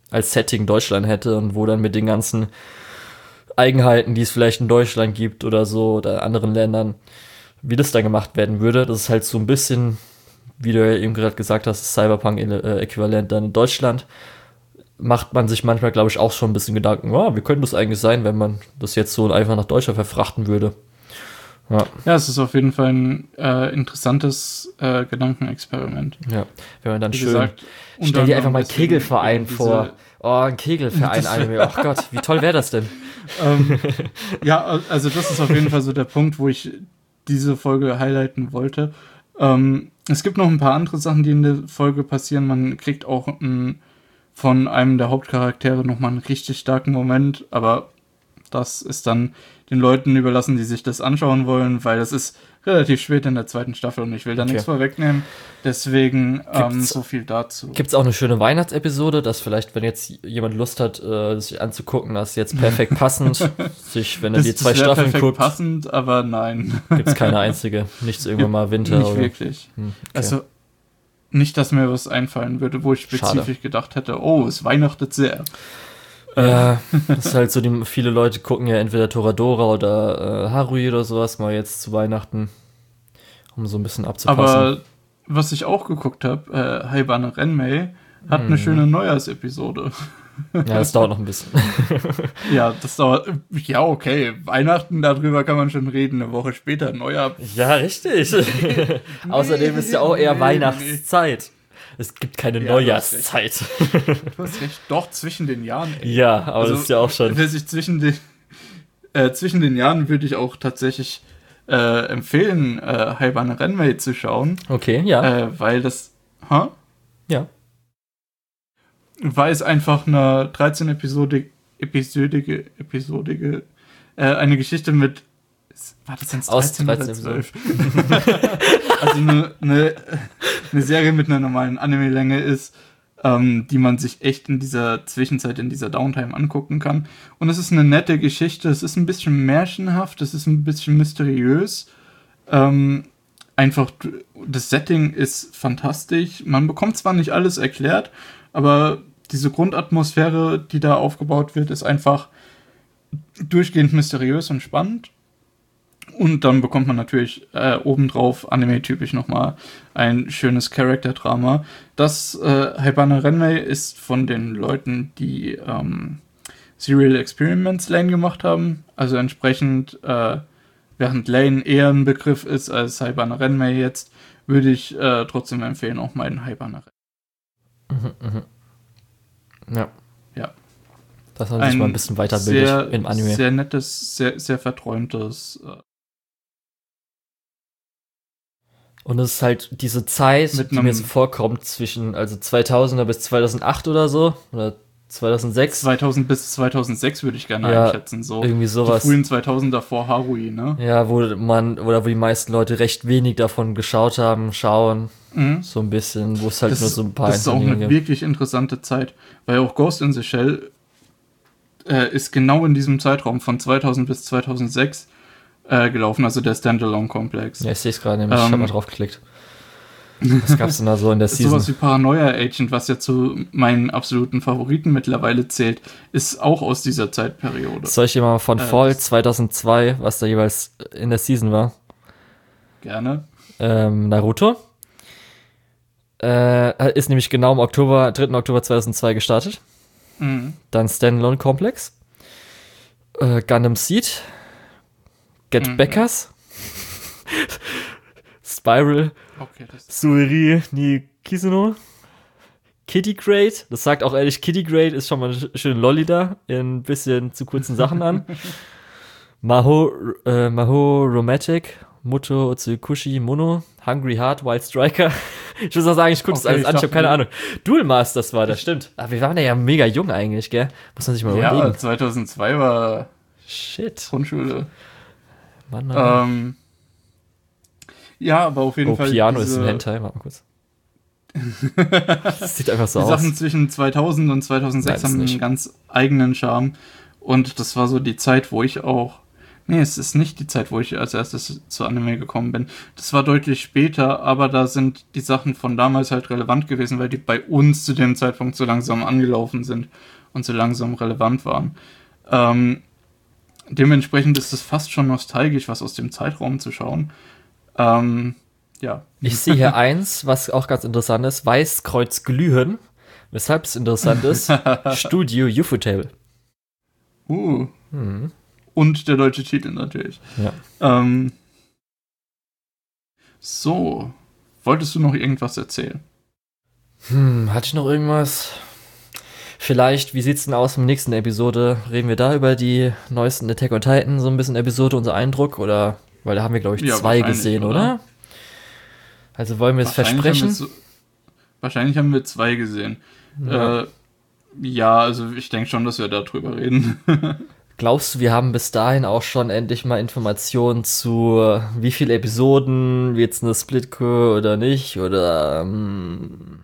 Speaker 1: als Setting Deutschland hätte und wo dann mit den ganzen Eigenheiten, die es vielleicht in Deutschland gibt oder so oder anderen Ländern, wie das dann gemacht werden würde. Das ist halt so ein bisschen, wie du ja eben gerade gesagt hast, das Cyberpunk-Äquivalent dann in Deutschland. Macht man sich manchmal, glaube ich, auch schon ein bisschen Gedanken, oh, wie könnte das eigentlich sein, wenn man das jetzt so einfach nach Deutschland verfrachten würde. Ja,
Speaker 2: ja, es ist auf jeden Fall ein äh, interessantes äh, Gedankenexperiment.
Speaker 1: Ja, wenn man dann
Speaker 2: Wie
Speaker 1: schön,
Speaker 2: gesagt,
Speaker 1: stell dir einfach mal einen
Speaker 2: deswegen
Speaker 1: Kegelverein
Speaker 2: diese-
Speaker 1: vor. Oh, ein Kegelverein, Anime. Oh Gott, wie toll wäre das denn?
Speaker 2: ähm, ja, also das ist auf jeden Fall so der Punkt, wo ich diese Folge highlighten wollte. Ähm, es gibt noch ein paar andere Sachen, die in der Folge passieren. Man kriegt auch ein, von einem der Hauptcharaktere nochmal einen richtig starken Moment, aber das ist dann den Leuten überlassen, die sich das anschauen wollen, weil das ist relativ spät in der zweiten Staffel und ich will da
Speaker 1: Okay.
Speaker 2: nichts vorwegnehmen. Deswegen ähm,
Speaker 1: Gibt's-
Speaker 2: so viel dazu.
Speaker 1: Gibt es auch eine schöne Weihnachtsepisode, dass vielleicht, wenn jetzt jemand Lust hat, äh, sich anzugucken, dass jetzt perfekt passend sich, wenn er
Speaker 2: das,
Speaker 1: die zwei
Speaker 2: das wär
Speaker 1: Staffeln
Speaker 2: perfekt
Speaker 1: guckt,
Speaker 2: passend, aber nein.
Speaker 1: gibt es keine einzige. Nichts irgendwann mal Winter
Speaker 2: Nicht
Speaker 1: oder.
Speaker 2: wirklich.
Speaker 1: Hm, okay.
Speaker 2: Also nicht, dass mir was einfallen würde, wo ich spezifisch
Speaker 1: Schade.
Speaker 2: gedacht hätte, oh, es weihnachtet sehr.
Speaker 1: Ja, das ist halt so, die, viele Leute gucken ja entweder Toradora oder äh, Harui oder sowas mal jetzt zu Weihnachten, um so ein bisschen abzupassen.
Speaker 2: Aber was ich auch geguckt habe, äh, Haibane Renmei hat eine
Speaker 1: Mhm.
Speaker 2: schöne Neujahrsepisode.
Speaker 1: Ja, das dauert noch ein bisschen.
Speaker 2: Ja, das dauert. Ja, okay. Weihnachten, darüber kann man schon reden. Eine Woche später, Neujahr.
Speaker 1: Ja, richtig. Außerdem ist ja auch eher
Speaker 2: nee,
Speaker 1: Weihnachtszeit. Es gibt keine
Speaker 2: Ja, du hast
Speaker 1: Neujahrszeit.
Speaker 2: Du hast recht. Doch, zwischen den Jahren, ey.
Speaker 1: Ja, aber
Speaker 2: Also,
Speaker 1: das ist ja auch schon.
Speaker 2: Wer sich zwischen den, äh, zwischen den Jahren würde ich auch tatsächlich äh, empfehlen, äh, Haibane Renmei zu schauen.
Speaker 1: Okay, ja.
Speaker 2: Äh, weil das. Hä?
Speaker 1: Ja.
Speaker 2: Weil es einfach eine dreizehn Episodige, episodige, episodige, äh, eine Geschichte mit, war das denn
Speaker 1: Aus
Speaker 2: dreizehn oder
Speaker 1: dreizehn
Speaker 2: zwölf? Also eine, eine, eine Serie mit einer normalen Anime-Länge ist, ähm, die man sich echt in dieser Zwischenzeit, in dieser Downtime angucken kann. Und es ist eine nette Geschichte, es ist ein bisschen märchenhaft, es ist ein bisschen mysteriös. Ähm, einfach, das Setting ist fantastisch. Man bekommt zwar nicht alles erklärt, aber diese Grundatmosphäre, die da aufgebaut wird, ist einfach durchgehend mysteriös und spannend. Und dann bekommt man natürlich äh, obendrauf, anime-typisch nochmal, ein schönes Charakter-Drama. Das äh, Haibane Renmei ist von den Leuten, die ähm, Serial Experiments Lane gemacht haben. Also entsprechend, äh, während Lane eher ein Begriff ist als Haibane Renmei jetzt, würde ich äh, trotzdem empfehlen, auch mal in Haibane Renmei.
Speaker 1: Mhm, mhm. Ja.
Speaker 2: Ja.
Speaker 1: Dass man sich mal ein bisschen weiterbildet
Speaker 2: sehr,
Speaker 1: im Anime.
Speaker 2: Sehr nettes, sehr, sehr verträumtes. Äh,
Speaker 1: Und es ist halt diese Zeit,
Speaker 2: Mit
Speaker 1: die
Speaker 2: einem-
Speaker 1: mir so vorkommt, zwischen also zweitausender bis zweitausendacht oder so, oder zweitausendsechs,
Speaker 2: zweitausend bis zweitausendsechs würde ich gerne
Speaker 1: Ja,
Speaker 2: einschätzen. So.
Speaker 1: irgendwie
Speaker 2: Die
Speaker 1: sowas.
Speaker 2: frühen zweitausender vor Harui, ne?
Speaker 1: Ja, wo man, oder wo die meisten Leute recht wenig davon geschaut haben, schauen,
Speaker 2: Mhm.
Speaker 1: so ein bisschen, wo es halt
Speaker 2: Das,
Speaker 1: nur so ein paar
Speaker 2: das ist auch
Speaker 1: Einzelne
Speaker 2: eine
Speaker 1: gibt.
Speaker 2: wirklich interessante Zeit, weil auch Ghost in the Shell äh, ist genau in diesem Zeitraum von zweitausend bis zweitausendsechs äh, gelaufen, also der Standalone-Komplex.
Speaker 1: Ja, ich sehe es gerade nämlich, ich
Speaker 2: Ähm,
Speaker 1: habe mal drauf geklickt. Was gab's denn da so in der Season?
Speaker 2: Sowas wie Paranoia Agent, was ja zu meinen absoluten Favoriten mittlerweile zählt, ist auch aus dieser Zeitperiode.
Speaker 1: Soll ich dir mal von
Speaker 2: Äh,
Speaker 1: Fall
Speaker 2: das-
Speaker 1: zweitausendzwei, was da jeweils in der Season war?
Speaker 2: Gerne.
Speaker 1: Ähm, Naruto. Äh, ist nämlich genau im Oktober, dritten Oktober zweitausendzwei gestartet.
Speaker 2: Mhm.
Speaker 1: Dann Standalone Complex. Äh, Gundam Seed. Get
Speaker 2: Mhm.
Speaker 1: Backers. Spiral.
Speaker 2: Okay, das
Speaker 1: Sueri ni Kisuno. Kitty Grade. Das sagt auch ehrlich, Kitty Grade ist schon mal eine schöne Lolli da. In ein bisschen zu kurzen Sachen an. Maho, äh, Maho Romantic. Muto Tsukushi Mono. Hungry Heart, Wild Striker. Ich muss auch sagen, ich gucke das
Speaker 2: Okay,
Speaker 1: alles
Speaker 2: ich
Speaker 1: an, ich habe
Speaker 2: dachte,
Speaker 1: keine
Speaker 2: du-
Speaker 1: Ahnung. Duel Masters war das, stimmt. Aber wir waren ja mega jung eigentlich, gell? Muss man sich mal
Speaker 2: ja,
Speaker 1: überlegen.
Speaker 2: zweitausendzwei war
Speaker 1: Shit.
Speaker 2: Grundschule.
Speaker 1: Mann, Mann, Mann.
Speaker 2: Ähm, ja, aber auf jeden
Speaker 1: Oh,
Speaker 2: Fall.
Speaker 1: Piano ist
Speaker 2: diese-
Speaker 1: ein Hentai, warte mal kurz. Das sieht einfach so
Speaker 2: Die
Speaker 1: aus.
Speaker 2: Sachen zwischen zweitausend und zweitausendsechs
Speaker 1: Nein, ist
Speaker 2: haben
Speaker 1: nicht.
Speaker 2: einen ganz eigenen Charme. Und das war so die Zeit, wo ich auch Nee, es ist nicht die Zeit, wo ich als erstes zu Anime gekommen bin. Das war deutlich später, aber da sind die Sachen von damals halt relevant gewesen, weil die bei uns zu dem Zeitpunkt so langsam angelaufen sind und so langsam relevant waren. Ähm, dementsprechend ist es fast schon nostalgisch, was aus dem Zeitraum zu schauen. Ähm, ja.
Speaker 1: Ich sehe hier eins, was auch ganz interessant ist, Weißkreuz glühen. Weshalb es interessant ist, Studio Ufotable.
Speaker 2: Uh.
Speaker 1: Hm.
Speaker 2: Und der deutsche Titel natürlich.
Speaker 1: Ja.
Speaker 2: Ähm, so, wolltest du noch irgendwas erzählen?
Speaker 1: Hm, hatte ich noch irgendwas? Vielleicht, wie sieht's denn aus in der nächsten Episode? Reden wir da über die neuesten Attack on Titan, so ein bisschen Episode, unser Eindruck? Oder, weil da haben wir, glaube ich,
Speaker 2: Ja,
Speaker 1: zwei
Speaker 2: wahrscheinlich,
Speaker 1: gesehen, oder?
Speaker 2: oder?
Speaker 1: Also wollen wir es
Speaker 2: Wahrscheinlich
Speaker 1: versprechen?
Speaker 2: haben wir so, wahrscheinlich haben wir zwei gesehen.
Speaker 1: Ja.
Speaker 2: Äh, ja, also ich denke schon, dass wir darüber reden.
Speaker 1: Glaubst du, wir haben bis dahin auch schon endlich mal Informationen zu äh, wie viele Episoden, wird es eine Splitco oder nicht? Oder ähm,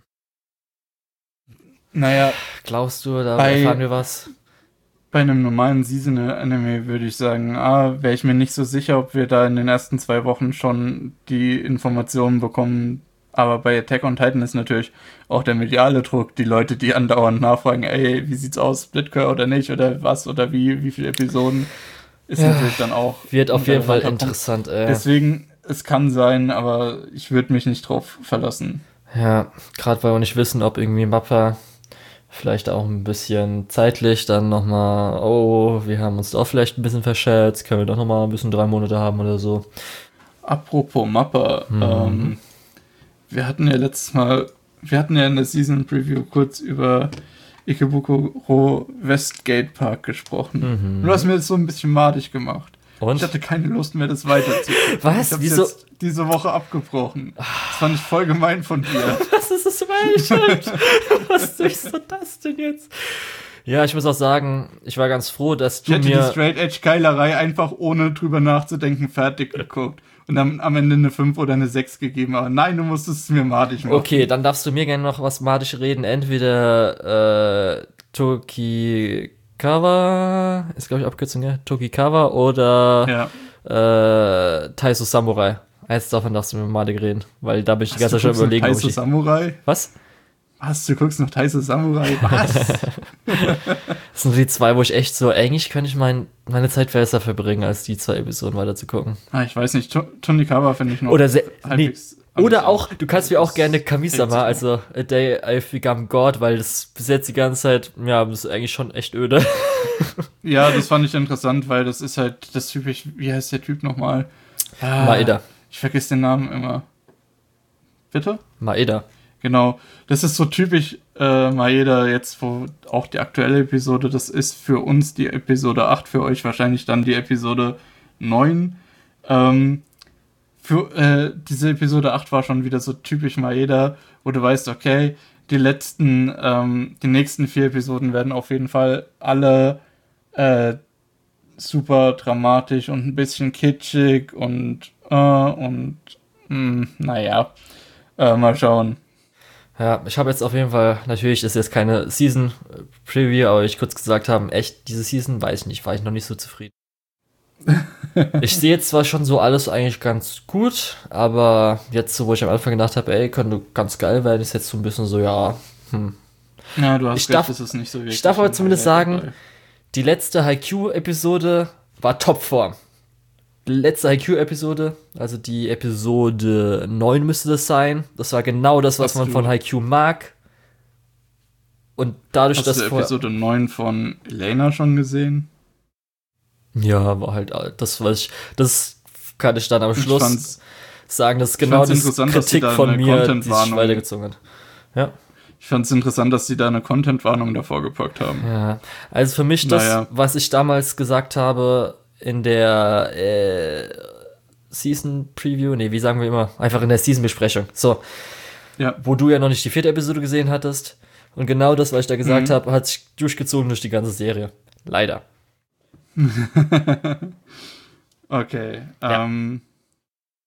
Speaker 2: Naja,
Speaker 1: glaubst du, da
Speaker 2: Bei-
Speaker 1: erfahren wir was?
Speaker 2: bei einem normalen Seasonal-Anime würde ich sagen, ah, wäre ich mir nicht so sicher, ob wir da in den ersten zwei Wochen schon die Informationen bekommen. Aber bei Attack on Titan ist natürlich auch der mediale Druck, die Leute, die andauernd nachfragen, ey, wie sieht's aus, Splitcore oder nicht, oder was, oder wie, wie viele Episoden, ist
Speaker 1: Ja,
Speaker 2: natürlich dann auch
Speaker 1: Wird auf
Speaker 2: ein
Speaker 1: jeden Fall
Speaker 2: relevanter Punkt.
Speaker 1: interessant, ey.
Speaker 2: Deswegen, es kann sein, aber ich würde mich nicht drauf verlassen.
Speaker 1: Ja, gerade weil wir nicht wissen, ob irgendwie Mappa vielleicht auch ein bisschen zeitlich dann nochmal, oh, wir haben uns doch vielleicht ein bisschen verschätzt, können wir doch nochmal ein bisschen drei Monate haben oder so.
Speaker 2: Apropos Mappa,
Speaker 1: Mhm.
Speaker 2: ähm, wir hatten ja letztes Mal, wir hatten ja in der Season Preview kurz über Ikebukuro Westgate Park gesprochen.
Speaker 1: Mhm.
Speaker 2: Du hast mir das so ein bisschen madig gemacht.
Speaker 1: Und?
Speaker 2: Ich hatte keine Lust mehr, das weiterzugucken.
Speaker 1: Was?
Speaker 2: Ich hab's
Speaker 1: Wieso?
Speaker 2: jetzt diese Woche abgebrochen. Das fand ich voll gemein von dir.
Speaker 1: Was ist das für meine Schuld? Was ist das denn jetzt? Ja, ich muss auch sagen, ich war ganz froh, dass
Speaker 2: Ich
Speaker 1: du
Speaker 2: hätte die
Speaker 1: mir...
Speaker 2: Straight Edge Keilerei einfach ohne drüber nachzudenken fertig geguckt. Und dann am Ende eine fünf oder eine sechs gegeben. Aber nein, du musstest es mir madig machen.
Speaker 1: Okay, dann darfst du mir gerne noch was madisch reden. Entweder äh, Tokikawa, ist glaube ich Abkürzung, ja? Tokikawa oder
Speaker 2: Ja.
Speaker 1: äh, Taiso Samurai. Eins davon darfst du mir madig reden, weil da bin ich die ganze Zeit schon überlegen, ob
Speaker 2: Taiso
Speaker 1: ich...
Speaker 2: Samurai?
Speaker 1: Was?
Speaker 2: Was? Du guckst noch Taiso Samurai? Was?
Speaker 1: Das sind die zwei, wo ich echt so, eigentlich könnte ich mein, meine Zeit besser verbringen, als die zwei Episoden weiter zu gucken.
Speaker 2: ah, ich weiß nicht. To- Tonikawa finde ich noch
Speaker 1: Oder, se- nee,
Speaker 2: halbwegs
Speaker 1: oder
Speaker 2: amüsant.
Speaker 1: auch, du kannst mir auch gerne
Speaker 2: Das
Speaker 1: Kamisama,
Speaker 2: hält sich
Speaker 1: also A Day I Become God, weil das bis jetzt die ganze Zeit, ja, das ist eigentlich schon echt öde.
Speaker 2: Ja, das fand ich interessant, weil das ist halt das typisch, wie heißt der Typ nochmal? Ah,
Speaker 1: Maeda.
Speaker 2: Ich vergesse den Namen immer. Bitte?
Speaker 1: Maeda.
Speaker 2: Genau. Das ist so typisch äh, Maeda jetzt, wo auch die aktuelle Episode, das ist für uns die Episode acht, für euch wahrscheinlich dann die Episode neun. Ähm, für äh, diese Episode acht war schon wieder so typisch Maeda, wo du weißt, okay, die letzten, ähm, die nächsten vier Episoden werden auf jeden Fall alle äh, super dramatisch und ein bisschen kitschig und äh, und mh, naja, äh, mal schauen.
Speaker 1: Ja, ich habe jetzt auf jeden Fall, natürlich ist jetzt keine Season-Preview, aber ich kurz gesagt haben, echt, diese Season, weiß ich nicht, war ich noch nicht so zufrieden. Ich sehe jetzt zwar schon so alles eigentlich ganz gut, aber jetzt so, wo ich am Anfang gedacht habe, ey, könnte ganz geil werden, ist jetzt so ein bisschen so, ja, hm.
Speaker 2: Ja, du hast
Speaker 1: Ich
Speaker 2: recht,
Speaker 1: darf-
Speaker 2: das ist nicht so wirklich.
Speaker 1: ich darf aber
Speaker 2: ein
Speaker 1: zumindest
Speaker 2: Highlight
Speaker 1: sagen, die letzte Haikyuu-Episode war Topform. Die letzte Haikyuu-Episode, also die Episode neun müsste das sein. Das war genau das, was
Speaker 2: Hast
Speaker 1: man
Speaker 2: du-
Speaker 1: von Haikyuu mag. Und dadurch,
Speaker 2: Hast
Speaker 1: dass
Speaker 2: du
Speaker 1: vor-
Speaker 2: Episode neun von Elena schon gesehen?
Speaker 1: Ja, war halt das, was ich, das kann ich dann am
Speaker 2: Ich
Speaker 1: Schluss
Speaker 2: fand's-
Speaker 1: sagen, das ist
Speaker 2: ich
Speaker 1: genau
Speaker 2: fand's
Speaker 1: das
Speaker 2: interessant, dass sie
Speaker 1: Kritik
Speaker 2: da
Speaker 1: von
Speaker 2: eine
Speaker 1: mir, die sich
Speaker 2: Content-Warnung-
Speaker 1: weitergezogen hat. Ja,
Speaker 2: Ich fand es interessant, dass sie da eine Content-Warnung davor gepackt haben.
Speaker 1: ja. Also für mich das,
Speaker 2: Naja.
Speaker 1: was ich damals gesagt habe in der äh, Season Preview, nee, wie sagen wir immer, einfach in der Season Besprechung. So,
Speaker 2: Ja.
Speaker 1: wo du ja noch nicht die vierte Episode gesehen hattest. Und genau das, was ich da gesagt
Speaker 2: Mhm.
Speaker 1: habe, hat sich durchgezogen durch die ganze Serie. Leider.
Speaker 2: Okay.
Speaker 1: Ja.
Speaker 2: Ähm,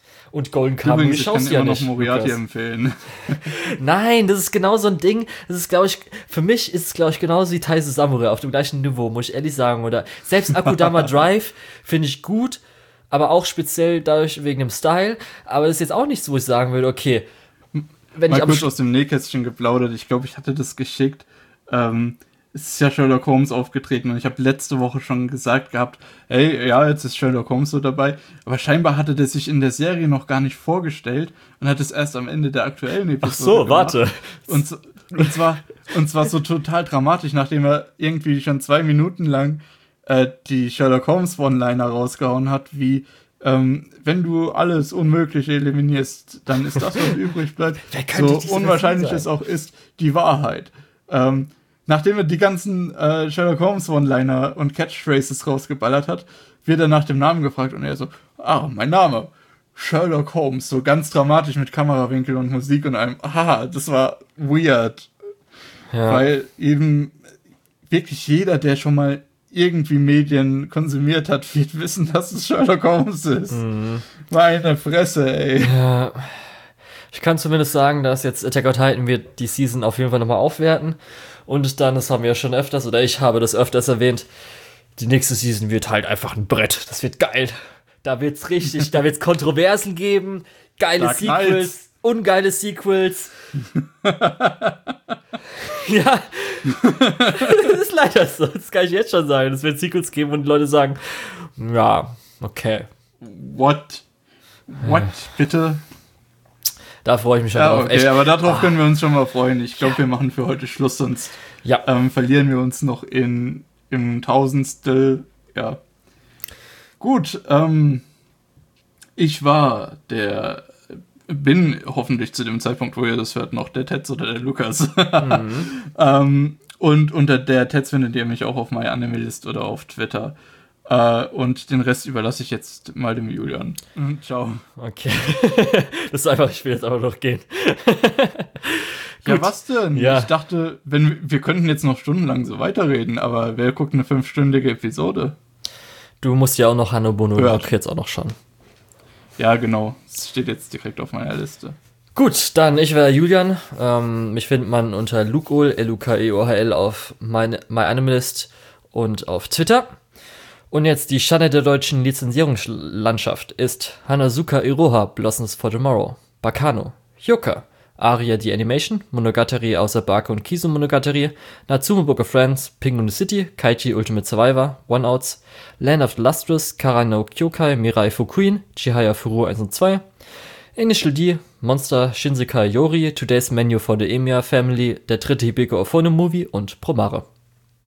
Speaker 1: Und Golden Kamuy
Speaker 2: Übrigens, ich kann
Speaker 1: schaust du ja
Speaker 2: immer
Speaker 1: nicht.
Speaker 2: noch Moriarty
Speaker 1: Lukas.
Speaker 2: empfehlen.
Speaker 1: Nein, das ist genau so ein Ding. Das ist, glaube ich, für mich ist es, glaube ich, genauso wie Taise Samurai auf dem gleichen Niveau, muss ich ehrlich sagen. Oder selbst Akudama Drive finde ich gut, aber auch speziell dadurch wegen dem Style. Aber das ist jetzt auch nichts, wo ich sagen würde, okay, wenn
Speaker 2: Mal
Speaker 1: ich am
Speaker 2: kurz
Speaker 1: Sch-
Speaker 2: aus dem Nähkästchen geplaudert. Ich glaube, ich hatte das geschickt. Ähm, es ist ja Sherlock Holmes aufgetreten und ich habe letzte Woche schon gesagt gehabt, hey, ja, jetzt ist Sherlock Holmes so dabei. Aber scheinbar hatte der sich in der Serie noch gar nicht vorgestellt und hat es erst am Ende der aktuellen Episode
Speaker 1: Ach so,
Speaker 2: gemacht.
Speaker 1: warte.
Speaker 2: Und, so- und, zwar, und zwar so total dramatisch, nachdem er irgendwie schon zwei Minuten lang äh, die Sherlock Holmes One-Liner rausgehauen hat, wie ähm, wenn du alles Unmögliche eliminierst, dann ist das, was übrig bleibt,
Speaker 1: Wer könnte
Speaker 2: so
Speaker 1: diese
Speaker 2: unwahrscheinlich
Speaker 1: Person
Speaker 2: es auch ist, die Wahrheit. Ähm, nachdem er die ganzen äh, Sherlock Holmes One-Liner und Catchphrases rausgeballert hat, wird er nach dem Namen gefragt und er so, ah, mein Name, Sherlock Holmes, so ganz dramatisch mit Kamerawinkel und Musik und allem. Aha, das war weird.
Speaker 1: Ja.
Speaker 2: Weil eben wirklich jeder, der schon mal irgendwie Medien konsumiert hat, wird wissen, dass es Sherlock Holmes ist.
Speaker 1: Mhm.
Speaker 2: Meine Fresse, ey.
Speaker 1: Ja. Ich kann zumindest sagen, dass jetzt Attack on Titan wird die Season auf jeden Fall nochmal aufwerten. Und dann, das haben wir ja schon öfters, oder ich habe das öfters erwähnt, die nächste Season wird halt einfach ein Brett. Das wird geil. Da wird's richtig, da wird's Kontroversen geben, geile
Speaker 2: Da
Speaker 1: Sequels,
Speaker 2: knallt's.
Speaker 1: ungeile Sequels. Ja, das ist leider so. Das kann ich jetzt schon sagen. Es wird Sequels geben und Leute sagen, ja, okay.
Speaker 2: What? What? Bitte?
Speaker 1: Da freue ich mich schon
Speaker 2: Ja,
Speaker 1: drauf.
Speaker 2: okay,
Speaker 1: Echt.
Speaker 2: aber darauf können wir uns schon mal freuen. Ich glaube, wir machen für heute Schluss, sonst
Speaker 1: Ja.
Speaker 2: ähm, verlieren wir uns noch in im Tausendstel. Ja. Gut, ähm, ich war der, bin hoffentlich zu dem Zeitpunkt, wo ihr das hört, noch der Tetz oder der Lukas.
Speaker 1: Mhm.
Speaker 2: ähm, und unter der Tetz findet ihr mich auch auf MyAnimeList oder auf Twitter. Äh, und den Rest überlasse ich jetzt mal dem Julian. Mhm, ciao.
Speaker 1: Okay. Das ist einfach, ich will jetzt aber noch gehen.
Speaker 2: Ja,
Speaker 1: Gut.
Speaker 2: was denn?
Speaker 1: Ja.
Speaker 2: Ich dachte, wenn wir, wir könnten jetzt noch stundenlang so weiterreden, aber wer guckt eine fünfstündige Episode?
Speaker 1: Du musst ja auch noch Hanobono
Speaker 2: Hört.
Speaker 1: Rock jetzt auch noch schauen.
Speaker 2: Ja, genau. Das steht jetzt direkt auf meiner Liste.
Speaker 1: Gut, dann ich wäre Julian. Ähm, mich findet man unter Lukeohl, L U K E O H L auf meine, MyAnimeList und auf Twitter. Und jetzt die Schande der deutschen Lizenzierungslandschaft ist Hanazuka Iroha, Blossoms for Tomorrow, Bakano, Hyuka, Aria the Animation, Monogatari außer Bake und Kizu Monogatari, Natsume Book of Friends, Penguin City, Kaichi Ultimate Survivor, One Outs, Land of the Lustrous, Kara no Kyokai, Mirai Fukuin, Chihaya Furu eins und zwei, Initial D, Monster, Shinsekai Yori, Today's Menu for the Emiya Family, der dritte Hibiko Ofone Movie und Promare.